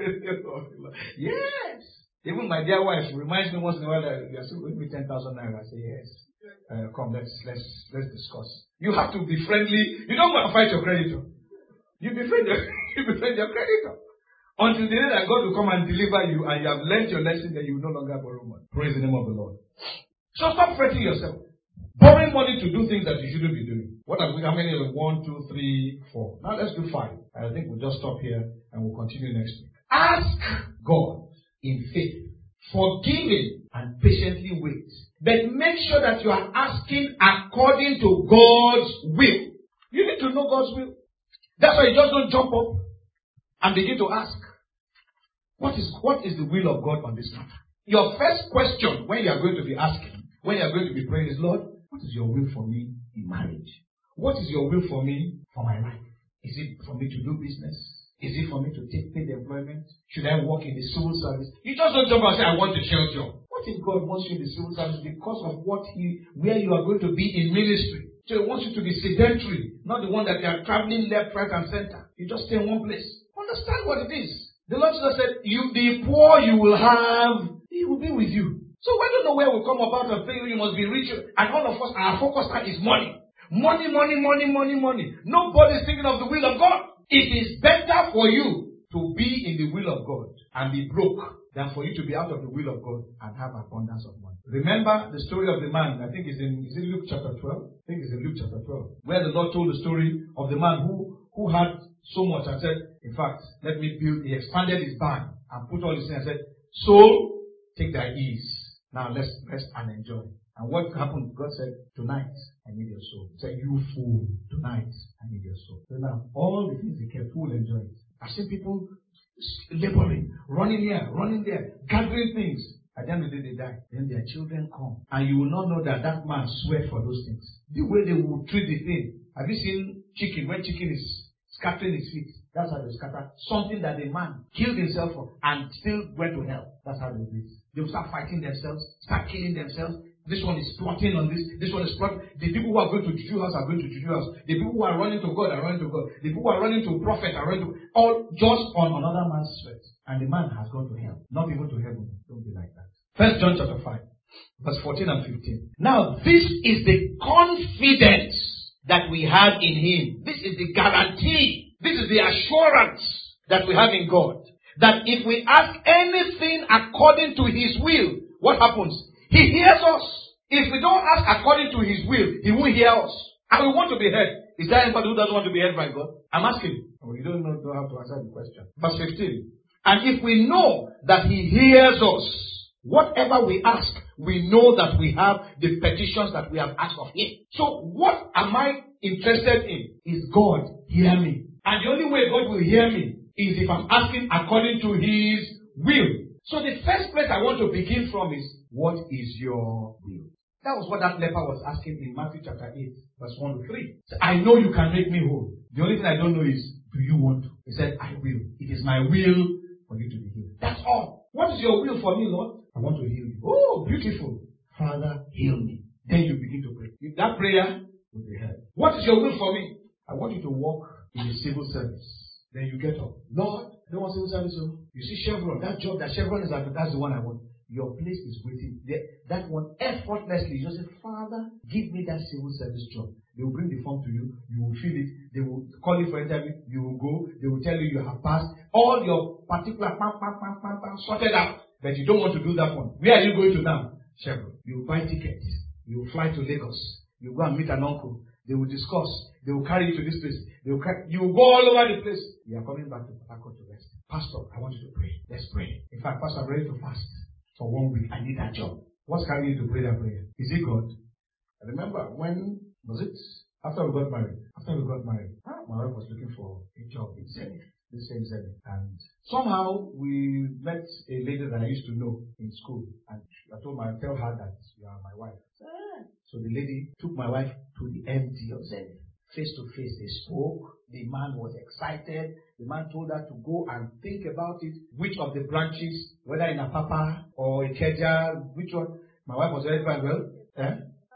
Yes. Even my dear wife reminds me once in a while that you are still going to me ten thousand naira. I say yes. Uh, come, let's let's let's discuss. You have to be friendly. You don't want to fight your creditor. You befriend your you befriend your creditor. Until the day that God will come and deliver you and you have learned your lesson, then you will no longer borrow money. Praise the name of the Lord. So stop fretting yourself. Borrowing money to do things that you shouldn't be doing. What have we, how many? One, two, three, four. Now let's do five. I think we'll just stop here and we'll continue next week. Ask God in faith, forgiving and patiently wait. But make sure that you are asking according to God's will. You need to know God's will. That's why you just don't jump up and begin to ask. What is, what is the will of God on this matter? Your first question when you are going to be asking, when you are going to be praying is, Lord, what is your will for me in marriage? What is your will for me for my life? Is it for me to do business? Is it for me to take paid employment? Should I work in the civil service? You just don't jump and say, I want a shell job. What if God wants you in the civil service because of what he, where you are going to be in ministry? So he wants you to be sedentary, not the one that you are traveling left, right, and center. You just stay in one place. Understand what it is. The Lord Jesus said, you, the poor you will have, he will be with you. So I don't know where we come about and think you must be rich. And all of us, our focus now is money. Money, money, money, money, money. Nobody is thinking of the will of God. It is better for you to be in the will of God and be broke than for you to be out of the will of God and have abundance of money. Remember the story of the man, I think it's in, is it Luke chapter twelve? I think it's in Luke chapter twelve, where the Lord told the story of the man who, who had so much and said, in fact, let me build, he expanded his barn and put all this in and said, soul, take thy ease. Now let's rest and enjoy. And what happened? God said, tonight, I need your soul. He said, you fool, tonight, I need your soul. So now, all the things they kept, fool, enjoy it. I've seen people laboring, running here, running there, gathering things. At the end of the day, they die. Then their children come. And you will not know that that man sweat for those things. The way they will treat the thing. Have you seen chicken? When chicken is scattering his feet, that's how they scatter. Something that a man killed himself for and still went to hell. That's how they do it. They will start fighting themselves, start killing themselves. This one is plotting on this. This one is plotting. The people who are going to Juju house are going to Juju house. The people who are running to God are running to God. The people who are running to prophet are running to all just on another man's sweat. And the man has gone to hell. Not even to heaven. Don't be like that. First John chapter five, verse fourteen and fifteen. Now this is the confidence that we have in him. This is the guarantee. This is the assurance that we have in God. That if we ask anything according to his will, what happens? He hears us. If we don't ask according to his will, he won't hear us. And we want to be heard. Is there anybody who doesn't want to be heard by God? I'm asking. Oh, you don't know how to answer the question. Verse fifteen. And if we know that he hears us, whatever we ask, we know that we have the petitions that we have asked of him. So what am I interested in? Is God hear me? And the only way God will hear me is if I'm asking according to his will. So the first place I want to begin from is, what is your will? That was what that leper was asking in Matthew chapter eight, verse one to three. So I know you can make me whole. The only thing I don't know is, do you want to? He said, I will. It is my will for you to be healed. That's all. What is your will for me, Lord? I want to heal you. Oh, beautiful. Father, heal me. Then you begin to pray. That prayer will be heard. What is your will for me? I want you to work in the civil service. Then you get up. Lord, I don't want civil service. You see Chevron, that job that Chevron is at, that's the one I want. Your place is waiting. That one, effortlessly, you just say, Father, give me that civil service job. They will bring the form to you. You will fill it. They will call you for interview. You will go. They will tell you you have passed. All your particular pam, pam, pam, pam, pam, sorted out. But you don't want to do that one. Where are you going to now? Chevron. You will buy tickets. You will fly to Lagos. You will go and meet an uncle. They will discuss. They will carry you to this place. They will carry, you will go all over the place. You are coming back to Port Harcourt to rest. Pastor, I want you to pray. Let's pray. In fact, Pastor, I'm ready to fast for one week. I need that job. What's carrying you to pray that prayer? Is it God? I remember when, was it? After we got married. After we got married, my wife was looking for a job in Zenith. This same Zenith. And somehow we met a lady that I used to know in school. And I told her, tell her that you are my wife. So the lady took my wife to the M D of Zenith. Face to face, they spoke. The man was excited. The man told her to go and think about it. Which of the branches, whether in Apapa or Ikeja, which one? My wife was already quite well. Eh?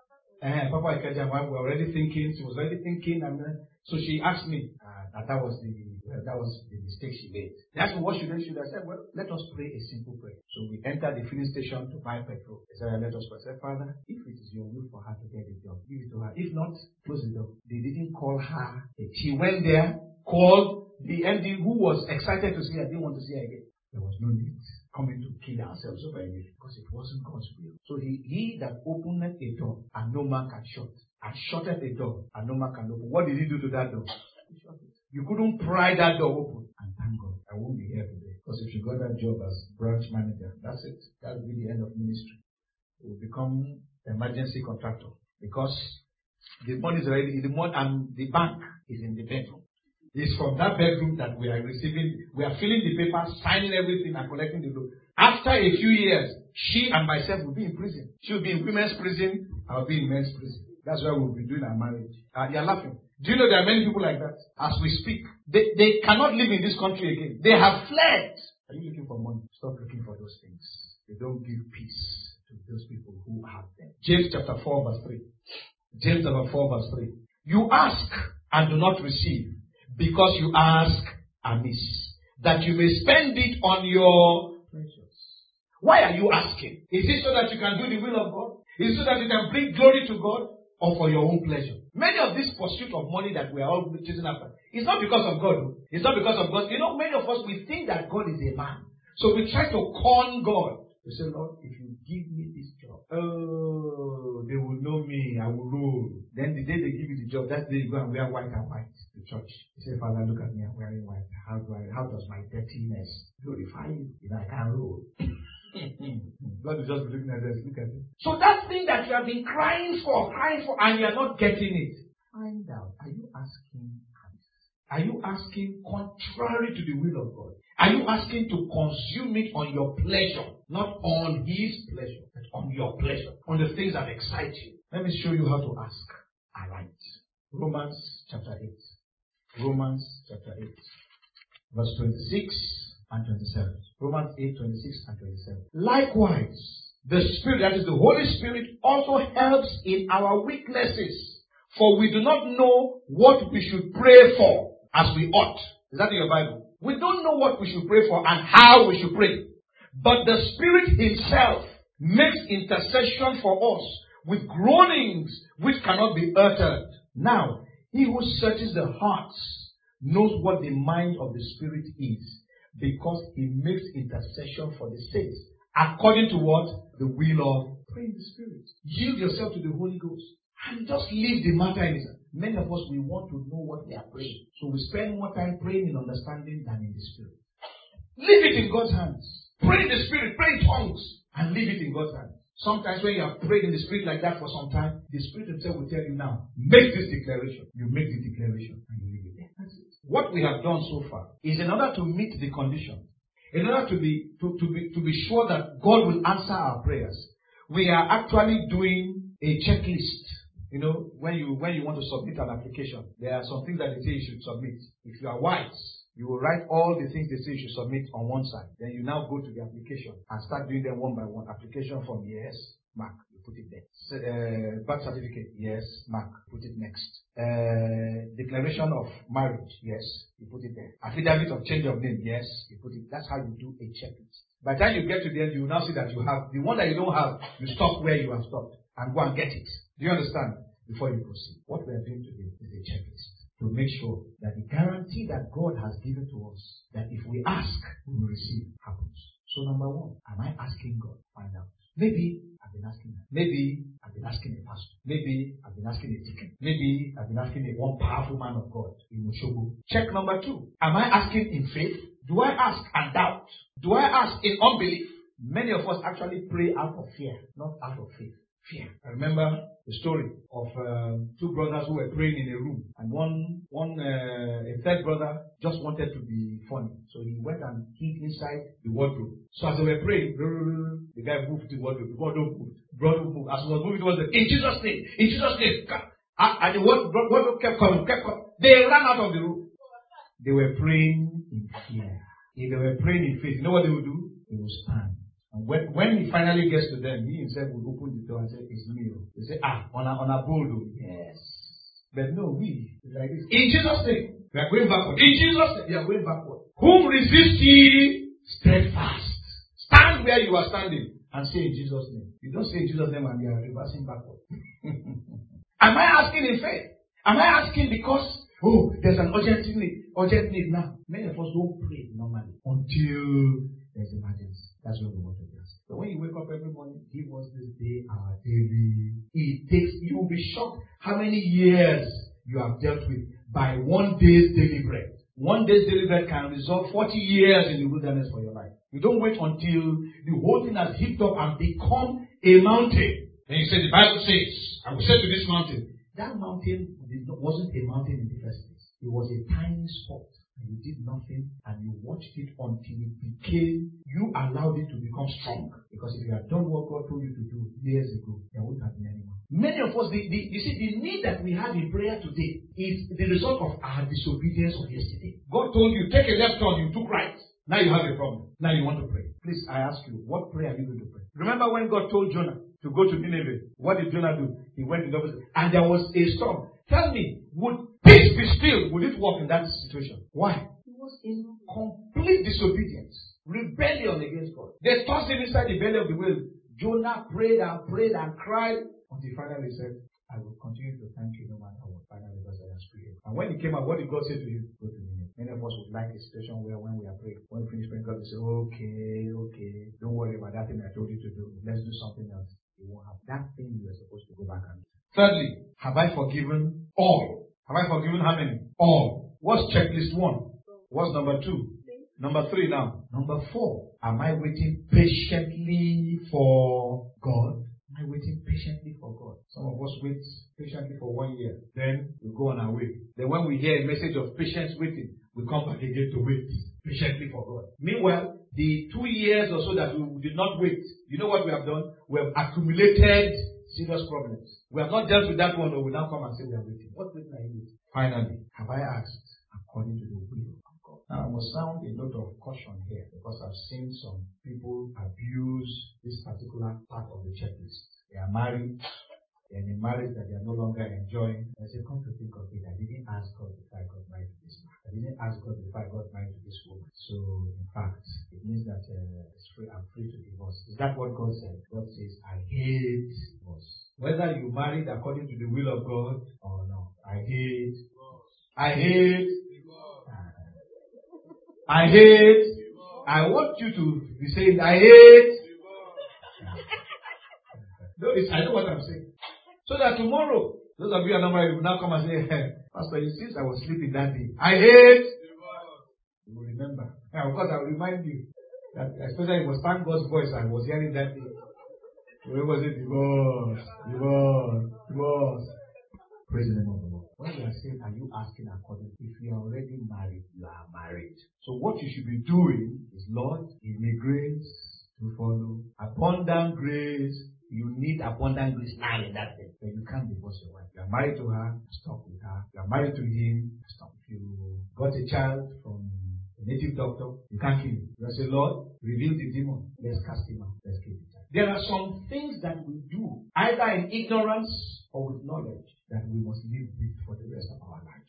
Eh, Papa Ikeja, my wife was already thinking. She was already thinking. And uh, so she asked me. Uh, that that was the Well, that was the mistake she made. They asked me, what should I should I said, well, let us pray a simple prayer. So we entered the filling station to buy petrol. They said, let us pray. I said, Father, if it is your will for her to get a job, give it to her. If not, close the door. They didn't call her. She went there, called the M D who was excited to see her, didn't want to see her again. There was no need coming to kill ourselves over anything because it wasn't God's will. So he, he that opened a door and no man can shut, and shutted a door and no man can open. What did he do to that door? He shut it. You couldn't pry that door open. And thank God, I won't be here today. Because if you got that job as branch manager, that's it. That will be the end of ministry. You will become emergency contractor. Because the money is already in the money and the bank is in the bedroom. It's from that bedroom that we are receiving, we are filling the paper, signing everything and collecting the loan. After a few years, she and myself will be in prison. She will be in women's prison, I will be in men's prison. That's why we'll be doing our marriage. Uh, you're laughing. Do you know there are many people like that? As we speak, they, they cannot live in this country again. They have fled. Are you looking for money? Stop looking for those things. They don't give peace to those people who have them. James chapter four verse three. James chapter four verse three. You ask and do not receive, because you ask amiss, that you may spend it on your pleasures. Why are you asking? Is it so that you can do the will of God? Is it so that you can bring glory to God? Or for your own pleasure? Many of this pursuit of money that we are all chasing after, it's not because of God. It's not because of God. You know, many of us, we think that God is a man. So we try to con God. We say, Lord, if you give me this job, oh, they will know me, I will rule. Then the day they give you the job, that day you go and wear white and white to church. You say, Father, look at me, I'm wearing white. How do I, how does my dirtiness glorify you? If I can't rule. God is just looking at us, look at it. So that thing that you have been crying for, crying for, and you are not getting it, find out, are you asking? Are you asking contrary to the will of God? Are you asking to consume it on your pleasure, not on His pleasure, but on your pleasure, on the things that excite you? Let me show you how to ask. All right. Romans chapter eight. Romans chapter eight, verse twenty-six and twenty-seven. Romans eight, twenty-six and twenty-seven. Likewise, the Spirit, that is the Holy Spirit, also helps in our weaknesses. For we do not know what we should pray for as we ought. Is that in your Bible? We don't know what we should pray for and how we should pray. But the Spirit Himself makes intercession for us with groanings which cannot be uttered. Now, He who searches the hearts knows what the mind of the Spirit is, because He makes intercession for the saints according to what? The will of pray in the Spirit. Yield yourself to the Holy Ghost and just leave the matter in His hand. Many of us, we want to know what we are praying, so we spend more time praying in understanding than in the Spirit. Leave it in God's hands. Pray in the Spirit, pray in tongues, and leave it in God's hands. Sometimes when you have prayed in the Spirit like that for some time, the Spirit Himself will tell you now, make this declaration. You make the declaration and you leave it there. That's it. What we have done so far is in order to meet the condition, in order to be to, to be to be sure that God will answer our prayers, we are actually doing a checklist. You know, when you when you want to submit an application, there are some things that they say you should submit. If you are wise, you will write all the things they say you should submit on one side. Then you now go to the application and start doing them one by one. Application form, yes, mark, you put it there. So, uh, birth certificate, yes, mark, put it next. Uh, declaration of marriage, yes, you put it there. Affidavit of change of name, yes, you put it. That's how you do a checklist. By the time you get to the end, you will now see that you have the one that you don't have. You stop where you have stopped and go and get it. Do you understand? Before you proceed, what we are doing today is a checklist to make sure that the guarantee that God has given to us, that if we ask, we will receive, happens. So number one, am I asking God? Find out. Maybe I've been asking. Maybe I've been asking a pastor. Maybe I've been asking a deacon. Maybe I've been asking a one powerful man of God in Oshogo. Check number two. Am I asking in faith? Do I ask and doubt? Do I ask in unbelief? Many of us actually pray out of fear, not out of faith. Fear. I remember the story of uh, two brothers who were praying in a room, and one, one, uh, a third brother just wanted to be funny, so he went and hid inside the wardrobe. So as they were praying, the guy moved the wardrobe. The wardrobe moved. Brother moved. As he was moving towards them, in Jesus' name, in Jesus' name, and the wardrobe kept coming, kept coming. They ran out of the room. They were praying in fear. If they were praying in faith, you know what they would do? They would stand. And when, when he finally gets to them, he himself will open the door and say, it's me. They say, ah, on a, on a bold. Yes. But no, we, it's like this. In Jesus' name. We are going backward. In Jesus' name, we are going backward. Whom resist ye steadfast. Stand where you are standing and say in Jesus' name. You don't say in Jesus' name and you are reversing backward. Am I asking in faith? Am I asking because, oh, there's an urgent need, urgent need now? Many of us don't pray normally until there's emergency. That's what we want to do. So when you wake up every morning, give us this day our daily. It takes, you will be shocked how many years you have dealt with by one day's daily bread. One day's daily bread can resolve forty years in the wilderness for your life. You don't wait until the whole thing has heaped up and become a mountain. Then you say, the Bible says, I will say to this mountain. That mountain wasn't a mountain in the first place. It was a tiny spot. And you did nothing and you watched it until it became, you allowed it to become strong. Because if you had done what God told you to do years ago, there wouldn't have been anyone. Many of us, the, the, you see, the need that we have in prayer today is the result of our disobedience of yesterday. God told you, take a left turn, you took right. Now you have a problem. Now you want to pray. Please, I ask you, what prayer are you going to pray? Remember when God told Jonah to go to Nineveh? What did Jonah do? He went in the opposite. And there was a storm. Tell me, would peace be still? Would it work in that situation? Why? He was in complete disobedience. Rebellion against God. They tossed him inside the belly of the whale. Jonah prayed and prayed and cried until finally said, I will continue to thank you no matter what. Finally, because I have prayed. And when he came out, what did God say to him? Go to Nineveh. Many of us would like a situation where when we are praying, when we finish praying, God will say, okay, okay, don't worry about that thing I told you to do. Let's do something else. You won't have that thing you are supposed to go back and do. Thirdly, have I forgiven all? Have I forgiven how many? All. What's checklist one? What's number two? Number three now. Number four. Am I waiting patiently for God? Am I waiting patiently for God? Some of us wait patiently for one year. Then we go on our way. Then when we hear a message of patience waiting, we come back again to wait patiently for God. Meanwhile, the two years or so that we did not wait, you know what we have done? We have accumulated serious problems. We have not dealt with that one, but we now come and say we are waiting. What waiting are you waiting? Finally, have I asked according to the will of God? Now, I must sound a note of caution here because I've seen some people abuse this particular part of the checklist. They are married. They're in a marriage that they are no longer enjoying. I say, come to think of it, I didn't ask God before I got married to this man. I didn't ask God before I got married to this woman. So, in fact, it means that uh, it's free, I'm free to divorce. Is that what God said? God says, I hate divorce. Whether you married according to the will of God or not, I hate divorce. I hate divorce. I hate. I want you to be saying, I hate divorce. No, it's, I know what I'm saying. So that tomorrow, those of you are not married will now come and say, hey, Pastor, since I was sleeping that day, I hate divorce. You will remember. And of course, I will remind you that, especially it was thank God's voice I was hearing that day. Where was it? Divorce, divorce, divorce. Praise the name of the Lord. When we are saying, are you asking according? If you are already married, you are married. So what you should be doing is, Lord, give me grace to follow. Abundant grace. You need abundant grace now in that thing. But you can't divorce your wife. You are married to her, stop with her. You are married to him, stop. If you got a child from a native doctor, you can't kill him. You say, Lord, reveal the demon. Let's cast him out. Let's kill the child. There are some things that we do, either in ignorance or with knowledge, that we must live with for the rest of our lives.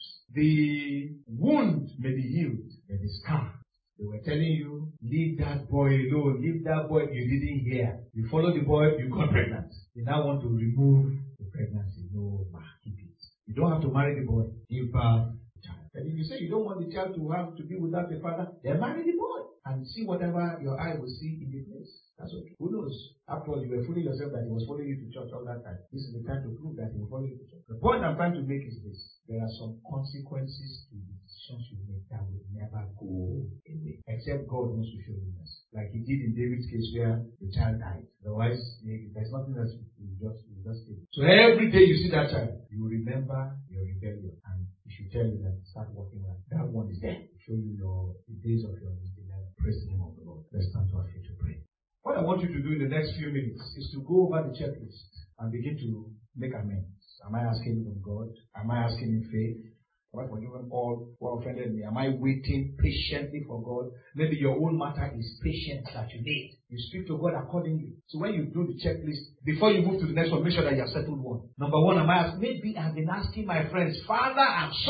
The wound may be healed, but the scar. They were telling you, leave that boy alone, leave that boy, you didn't hear. You follow the boy, you got pregnant. You now want to remove the pregnancy. No, ma, keep it. You don't have to marry the boy. Give birth to the child. And if you say you don't want the child to have to be without the father, then marry the boy. And see whatever your eye will see in the place. That's okay. Who knows? After all, you were fooling yourself that he was following you to church all that time. This is the time to prove that he will follow you to church. The point I'm trying to make is this. There are some consequences to the decisions you make that will never go away. Except God wants to show you this. Like he did in David's case where the child died. Otherwise, there's nothing else you just, you just take. So every day you see that child, you remember your rebellion. And it should tell you that start working right. That one is there to show you your, the days of your rebellion. Praise the name of the Lord. Let's stand to our feet to pray. What I want you to do in the next few minutes is to go over the checklist and begin to make amends. Am I asking from God? Am I asking in faith? Have I forgiven all who offended me? Am I waiting patiently for God? Maybe your own matter is patience that you need. You speak to God accordingly. So when you do the checklist, before you move to the next one, make sure that you have settled one. Number one, am I asking? Maybe I've been asking my friends, Father, I'm sorry.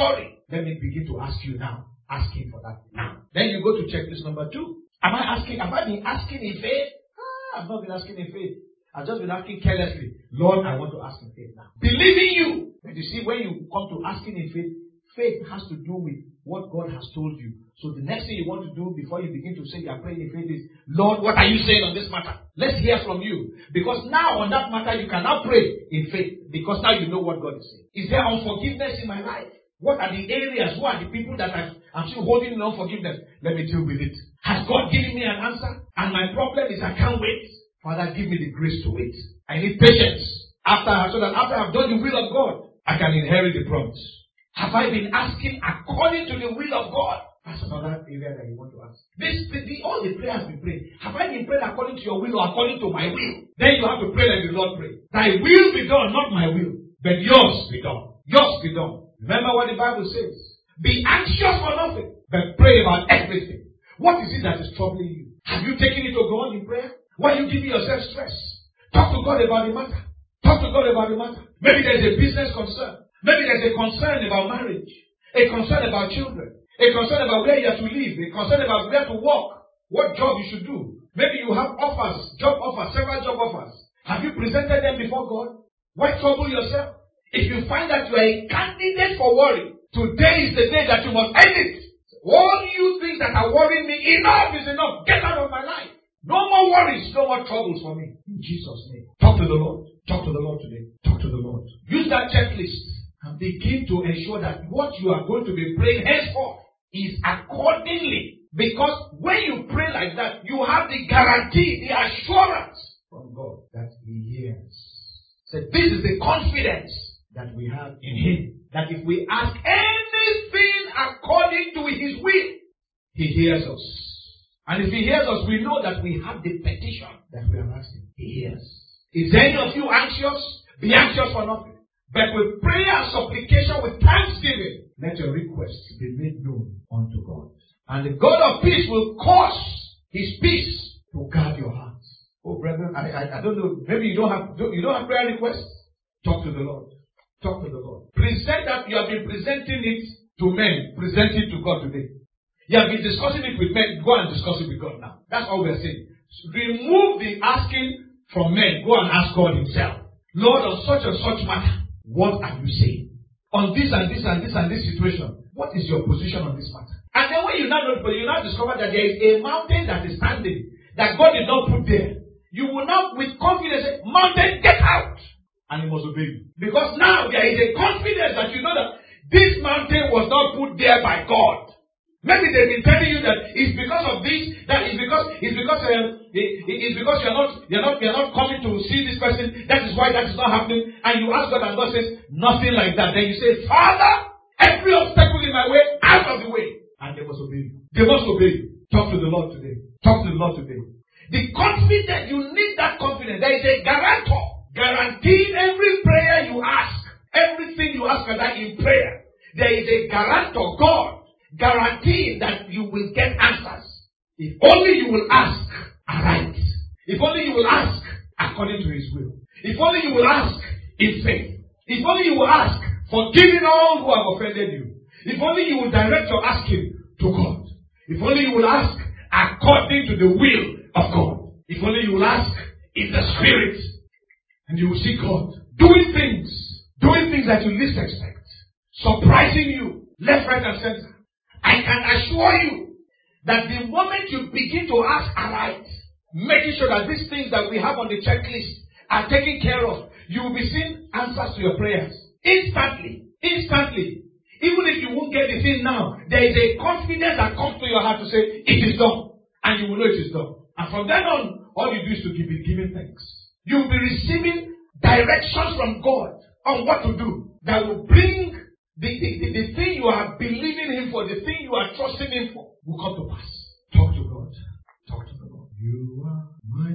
Let me begin to ask you now. Ask him for that now. Then you go to checklist number two. Am I asking? Have I been asking in faith? Ah, I've not been asking in faith. I've just been asking carelessly. Lord, I want to ask in faith now. Believing you. But you see, when you come to asking in faith, faith has to do with what God has told you. So the next thing you want to do before you begin to say you are praying in faith is, Lord, what are you saying on this matter? Let's hear from you. Because now on that matter you cannot pray in faith. Because now you know what God is saying. Is there unforgiveness in my life? What are the areas? Who are the people that I've, I'm still holding in unforgiveness? Let me deal with it. Has God given me an answer? And my problem is I can't wait. Father, give me the grace to wait. I need patience. After, so that after I've done the will of God, I can inherit the promise. Have I been asking according to the will of God? That's another area that you want to ask. This, the, the, all the prayers we pray, have I been praying according to your will or according to my will? Then you have to pray like the Lord prayed. Thy will be done, not my will, but yours be done. Yours be done. Remember what the Bible says. Be anxious for nothing, but pray about everything. What is it that is troubling you? Have you taken it to God in prayer? Why are you giving yourself stress? Talk to God about the matter. Talk to God about the matter. Maybe there's a business concern. Maybe there's a concern about marriage. A concern about children. A concern about where you are to live. A concern about where to work. What job you should do. Maybe you have offers, job offers, several job offers. Have you presented them before God? Why trouble yourself? If you find that you are a candidate for worry, today is the day that you must end it. All you things that are worrying me, enough is enough. Get out of my life. No more worries, no more troubles for me. In Jesus' name. Talk to the Lord. Talk to the Lord today. Talk to the Lord. Use that checklist and begin to ensure that what you are going to be praying henceforth is accordingly. Because when you pray like that, you have the guarantee, the assurance from God that He hears. So this is the confidence that we have in Him. That if we ask anything according to His will, He hears us. And if He hears us, we know that we have the petition that we are asking. He hears. Is any of you anxious? Be anxious for nothing. But with prayer and supplication, with thanksgiving, let your requests be made known unto God. And the God of peace will cause His peace to guard your hearts. Oh, brethren, I, I, I don't know. Maybe you don't have you don't have prayer requests. Talk to the Lord. Talk to the Lord. Present that you have been presenting it to men. Present it to God today. You have been discussing it with men. Go and discuss it with God now. That's all we are saying. Remove the asking from men. Go and ask God Himself. Lord, on such and such matter, what are you saying? On this and this and this and this situation, what is your position on this matter? And then when you now know, you now discover that there is a mountain that is standing, that God did not put there, you will now with confidence say, mountain, get out! And He must obey you. Because now there is a confidence that you know that this mountain was not put there by God. Maybe they've been telling you that it's because of this, that it's because it's because uh, it, it's because you're not you're not you're not coming to see this person. That is why that is not happening. And you ask God, and God says nothing like that. Then you say, Father, every obstacle in my way, out of the way, and they must obey you. They must obey you. Talk to the Lord today. Talk to the Lord today. The confidence, you need that confidence. There is a guarantor guaranteeing every prayer you ask, everything you ask that in prayer. There is a guarantor, God. Guaranteeing that you will get answers. If only you will ask aright. If only you will ask according to His will. If only you will ask in faith. If only you will ask forgiving all who have offended you. If only you will direct your asking to God. If only you will ask according to the will of God. If only you will ask in the Spirit. And you will see God doing things. Doing things that you least expect. Surprising you left, right, and center. I can assure you that the moment you begin to ask aright, making sure that these things that we have on the checklist are taken care of, you will be seeing answers to your prayers. Instantly. Instantly. Even if you won't get the thing now, there is a confidence that comes to your heart to say, it is done. And you will know it is done. And from then on, all you do is to give it, giving thanks. You will be receiving directions from God on what to do that will bring The, the, the, the thing you are believing Him for, the thing you are trusting Him for, will come to pass. Talk to God. Talk to the Lord. You are my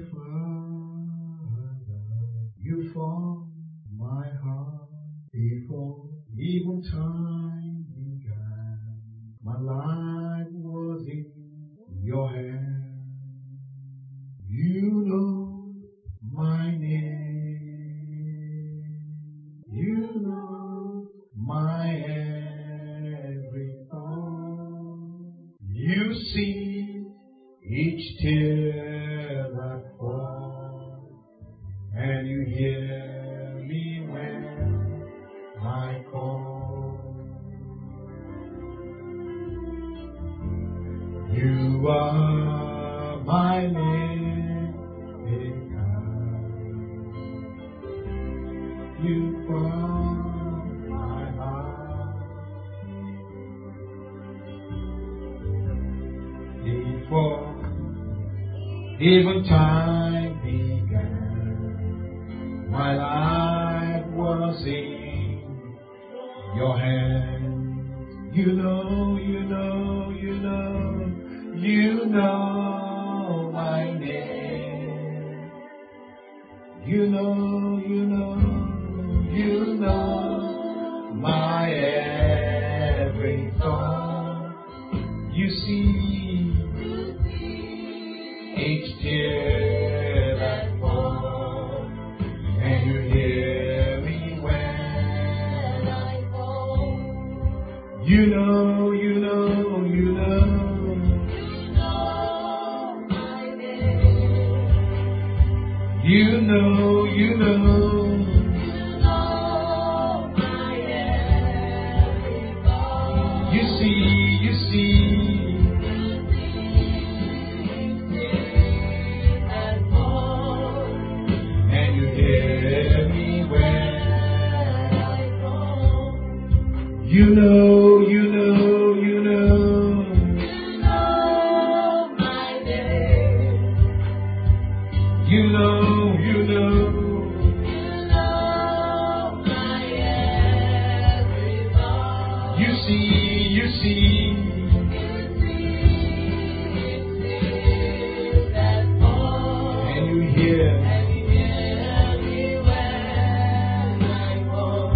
Father. You formed my heart before even time began. My life was in your hand. You know my name. You know my every Can you hear me when I call? You are my maker. You form my heart. Before even time began, my life was in your hands. You know, you know, you know, you know my name. You know, you know, you know my every thought. You see each tear that falls, and you hear me when I fall. You know, you know, you know, you know my name. You know, you know, you know my every thought. You see, you see. You know, you know, you know, you know my name. You know, you know, you know my every thought. You see, you see, you see that fall, and you hear, and you hear me when I call.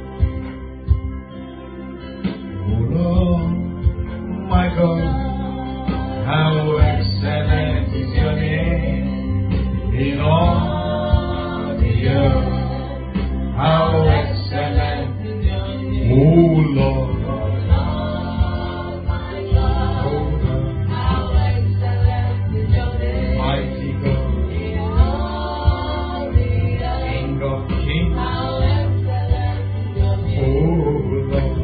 My God, how excellent is your name in all the earth. How excellent is your name, oh Lord. Oh Lord, my God, oh God, how excellent is your name, mighty God, in all the earth. King of kings, how excellent is your name, oh Lord.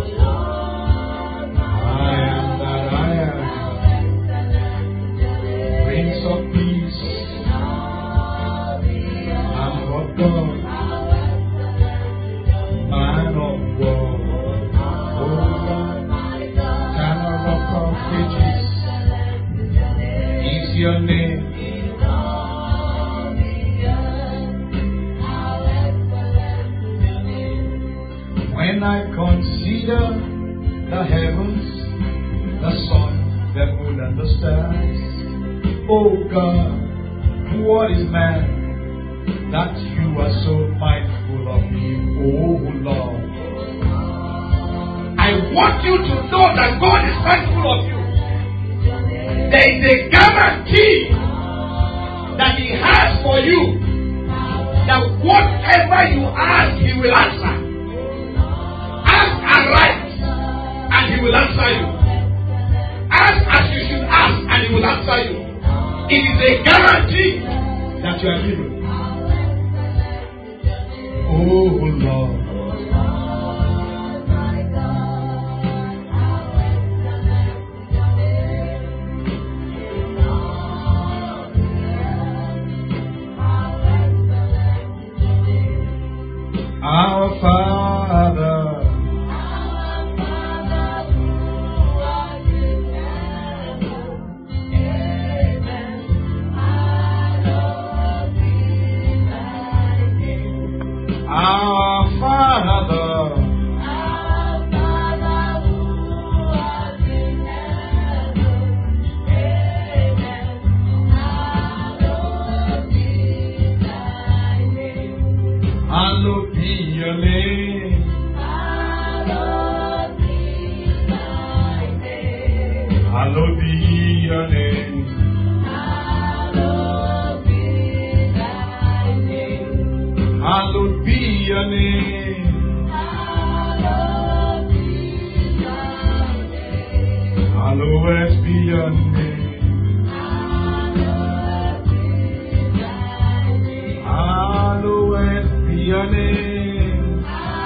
Of peace, Lamb of God, man of war, oh Lord, Eternal Rock of Ages is your name. When I consider the heavens, the sun, the moon, and the stars, oh God, what is man that you are so mindful of him, oh Lord? I want you to know that God is mindful of you. There is a guarantee that He has for you, that whatever you ask, He will answer. Ask aright, and He will answer you. Ask as you should ask, and He will answer you. It is a guarantee that you are given. Oh Lord. Our Father, our Father, our Father who art in heaven, amen. Hallowed be thy name. Hallowed be your name. Hallowed be thy name. Hallowed be your name. Hallowed be thy name. Hallowed be your name. Hallowed be thy name. Hallowed be your name. Hallowed be thy name. your name.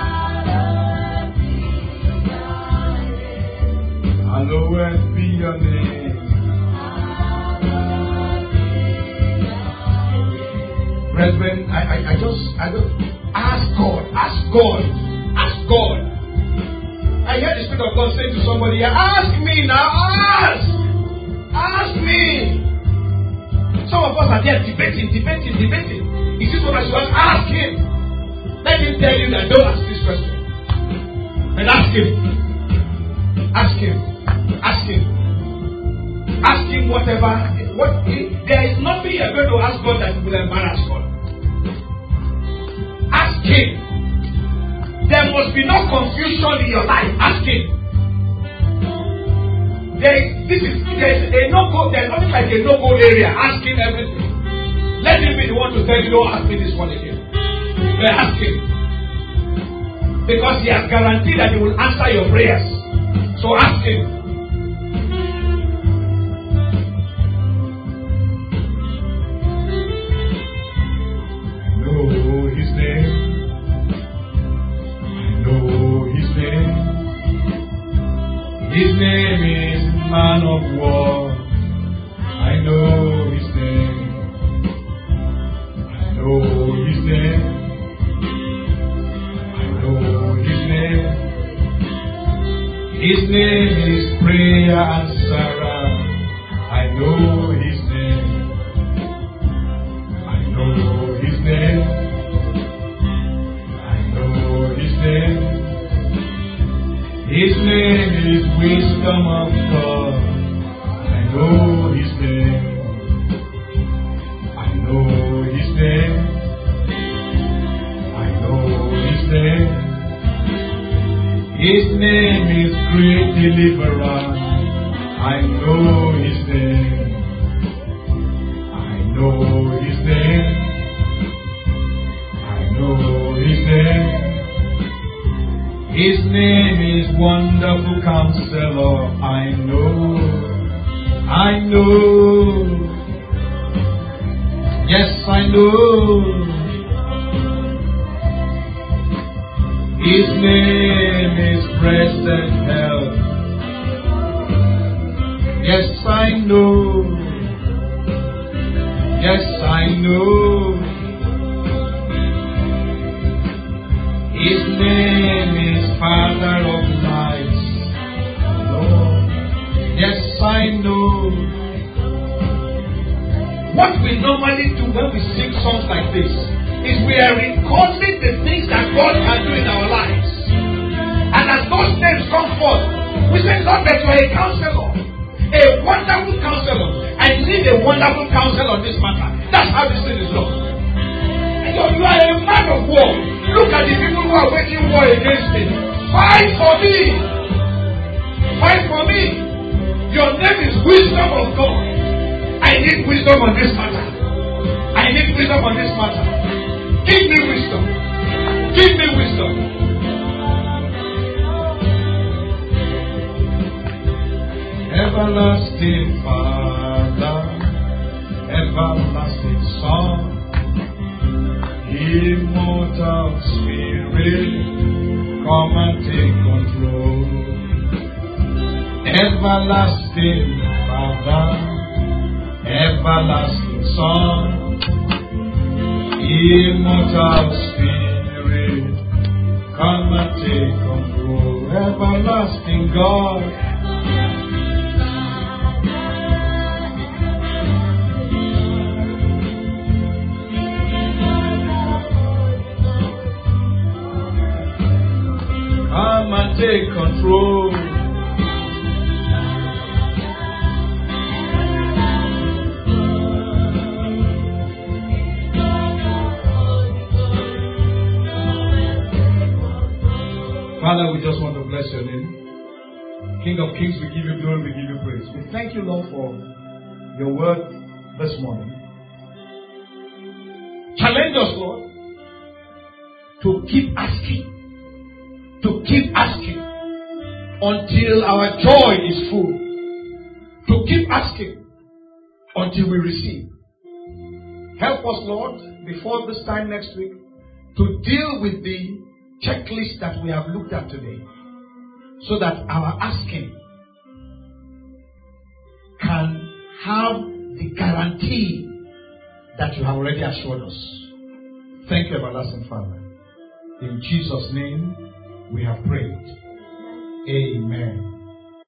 Hallowed be your name. Brethren, I, I, I just, I just ask God, ask God, ask God. I hear the Spirit of God saying to somebody, ask me now, ask, ask me. Some of us are there debating, debating, debating. Is this what I should ask him? Let him tell you that don't ask this question. And ask him. Ask him. Ask him. Ask him whatever. What, there is nothing you are going to ask God that will embarrass God. Ask him. There must be no confusion in your life. Ask him. There is, this is, there is a no-go, there is nothing like a no-go area. Ask him everything. Let him be the one to tell you, don't ask me this one again. But ask him. Because he has guaranteed that he will answer your prayers. So ask him. I know his name. I know his name. His name is Man of War. I know his name. I know his name. I know his name. His name is Prayer Answerer. I know his name. I know his name. I know his name. His name is Wisdom of God. I know his name. I know his name. I know his name. His name is Great Deliverer. I know his name. I know his name. I know his name. His name is Wonderful Counselor. I know. I know. Yes, I know. His name is Present Help. Yes, I know. Yes, I know. His name is Father of Lights. Lord. Yes, I know. What we normally do when we sing songs like this is we are recalling the things that God can do in our lives. And as those names come forth, we say, Lord, that you are a counselor, a wonderful counselor. I need a wonderful counselor on this matter. That's how this thing is done. And you, you are a man of war. Look at the people who are waging war against me. Fight for me. Fight for me. Your name is Wisdom of God. I need wisdom on this matter. I need wisdom on this matter. Give me wisdom. Give me wisdom. Everlasting Father, everlasting Son, immortal Spirit, come and take control. Everlasting Father, everlasting Son, immortal Spirit, come and take control. Everlasting God, come and take control. Father, we just want to bless your name. King of Kings, we give you glory, we give you praise. We thank you, Lord, for your word this morning. Challenge us, Lord, to keep asking, to keep asking until our joy is full, to keep asking until we receive. Help us, Lord, before this time next week, to deal with the checklist that we have looked at today, so that our asking can have the guarantee that you have already assured us. Thank you, everlasting Father. In Jesus' name we have prayed. Amen.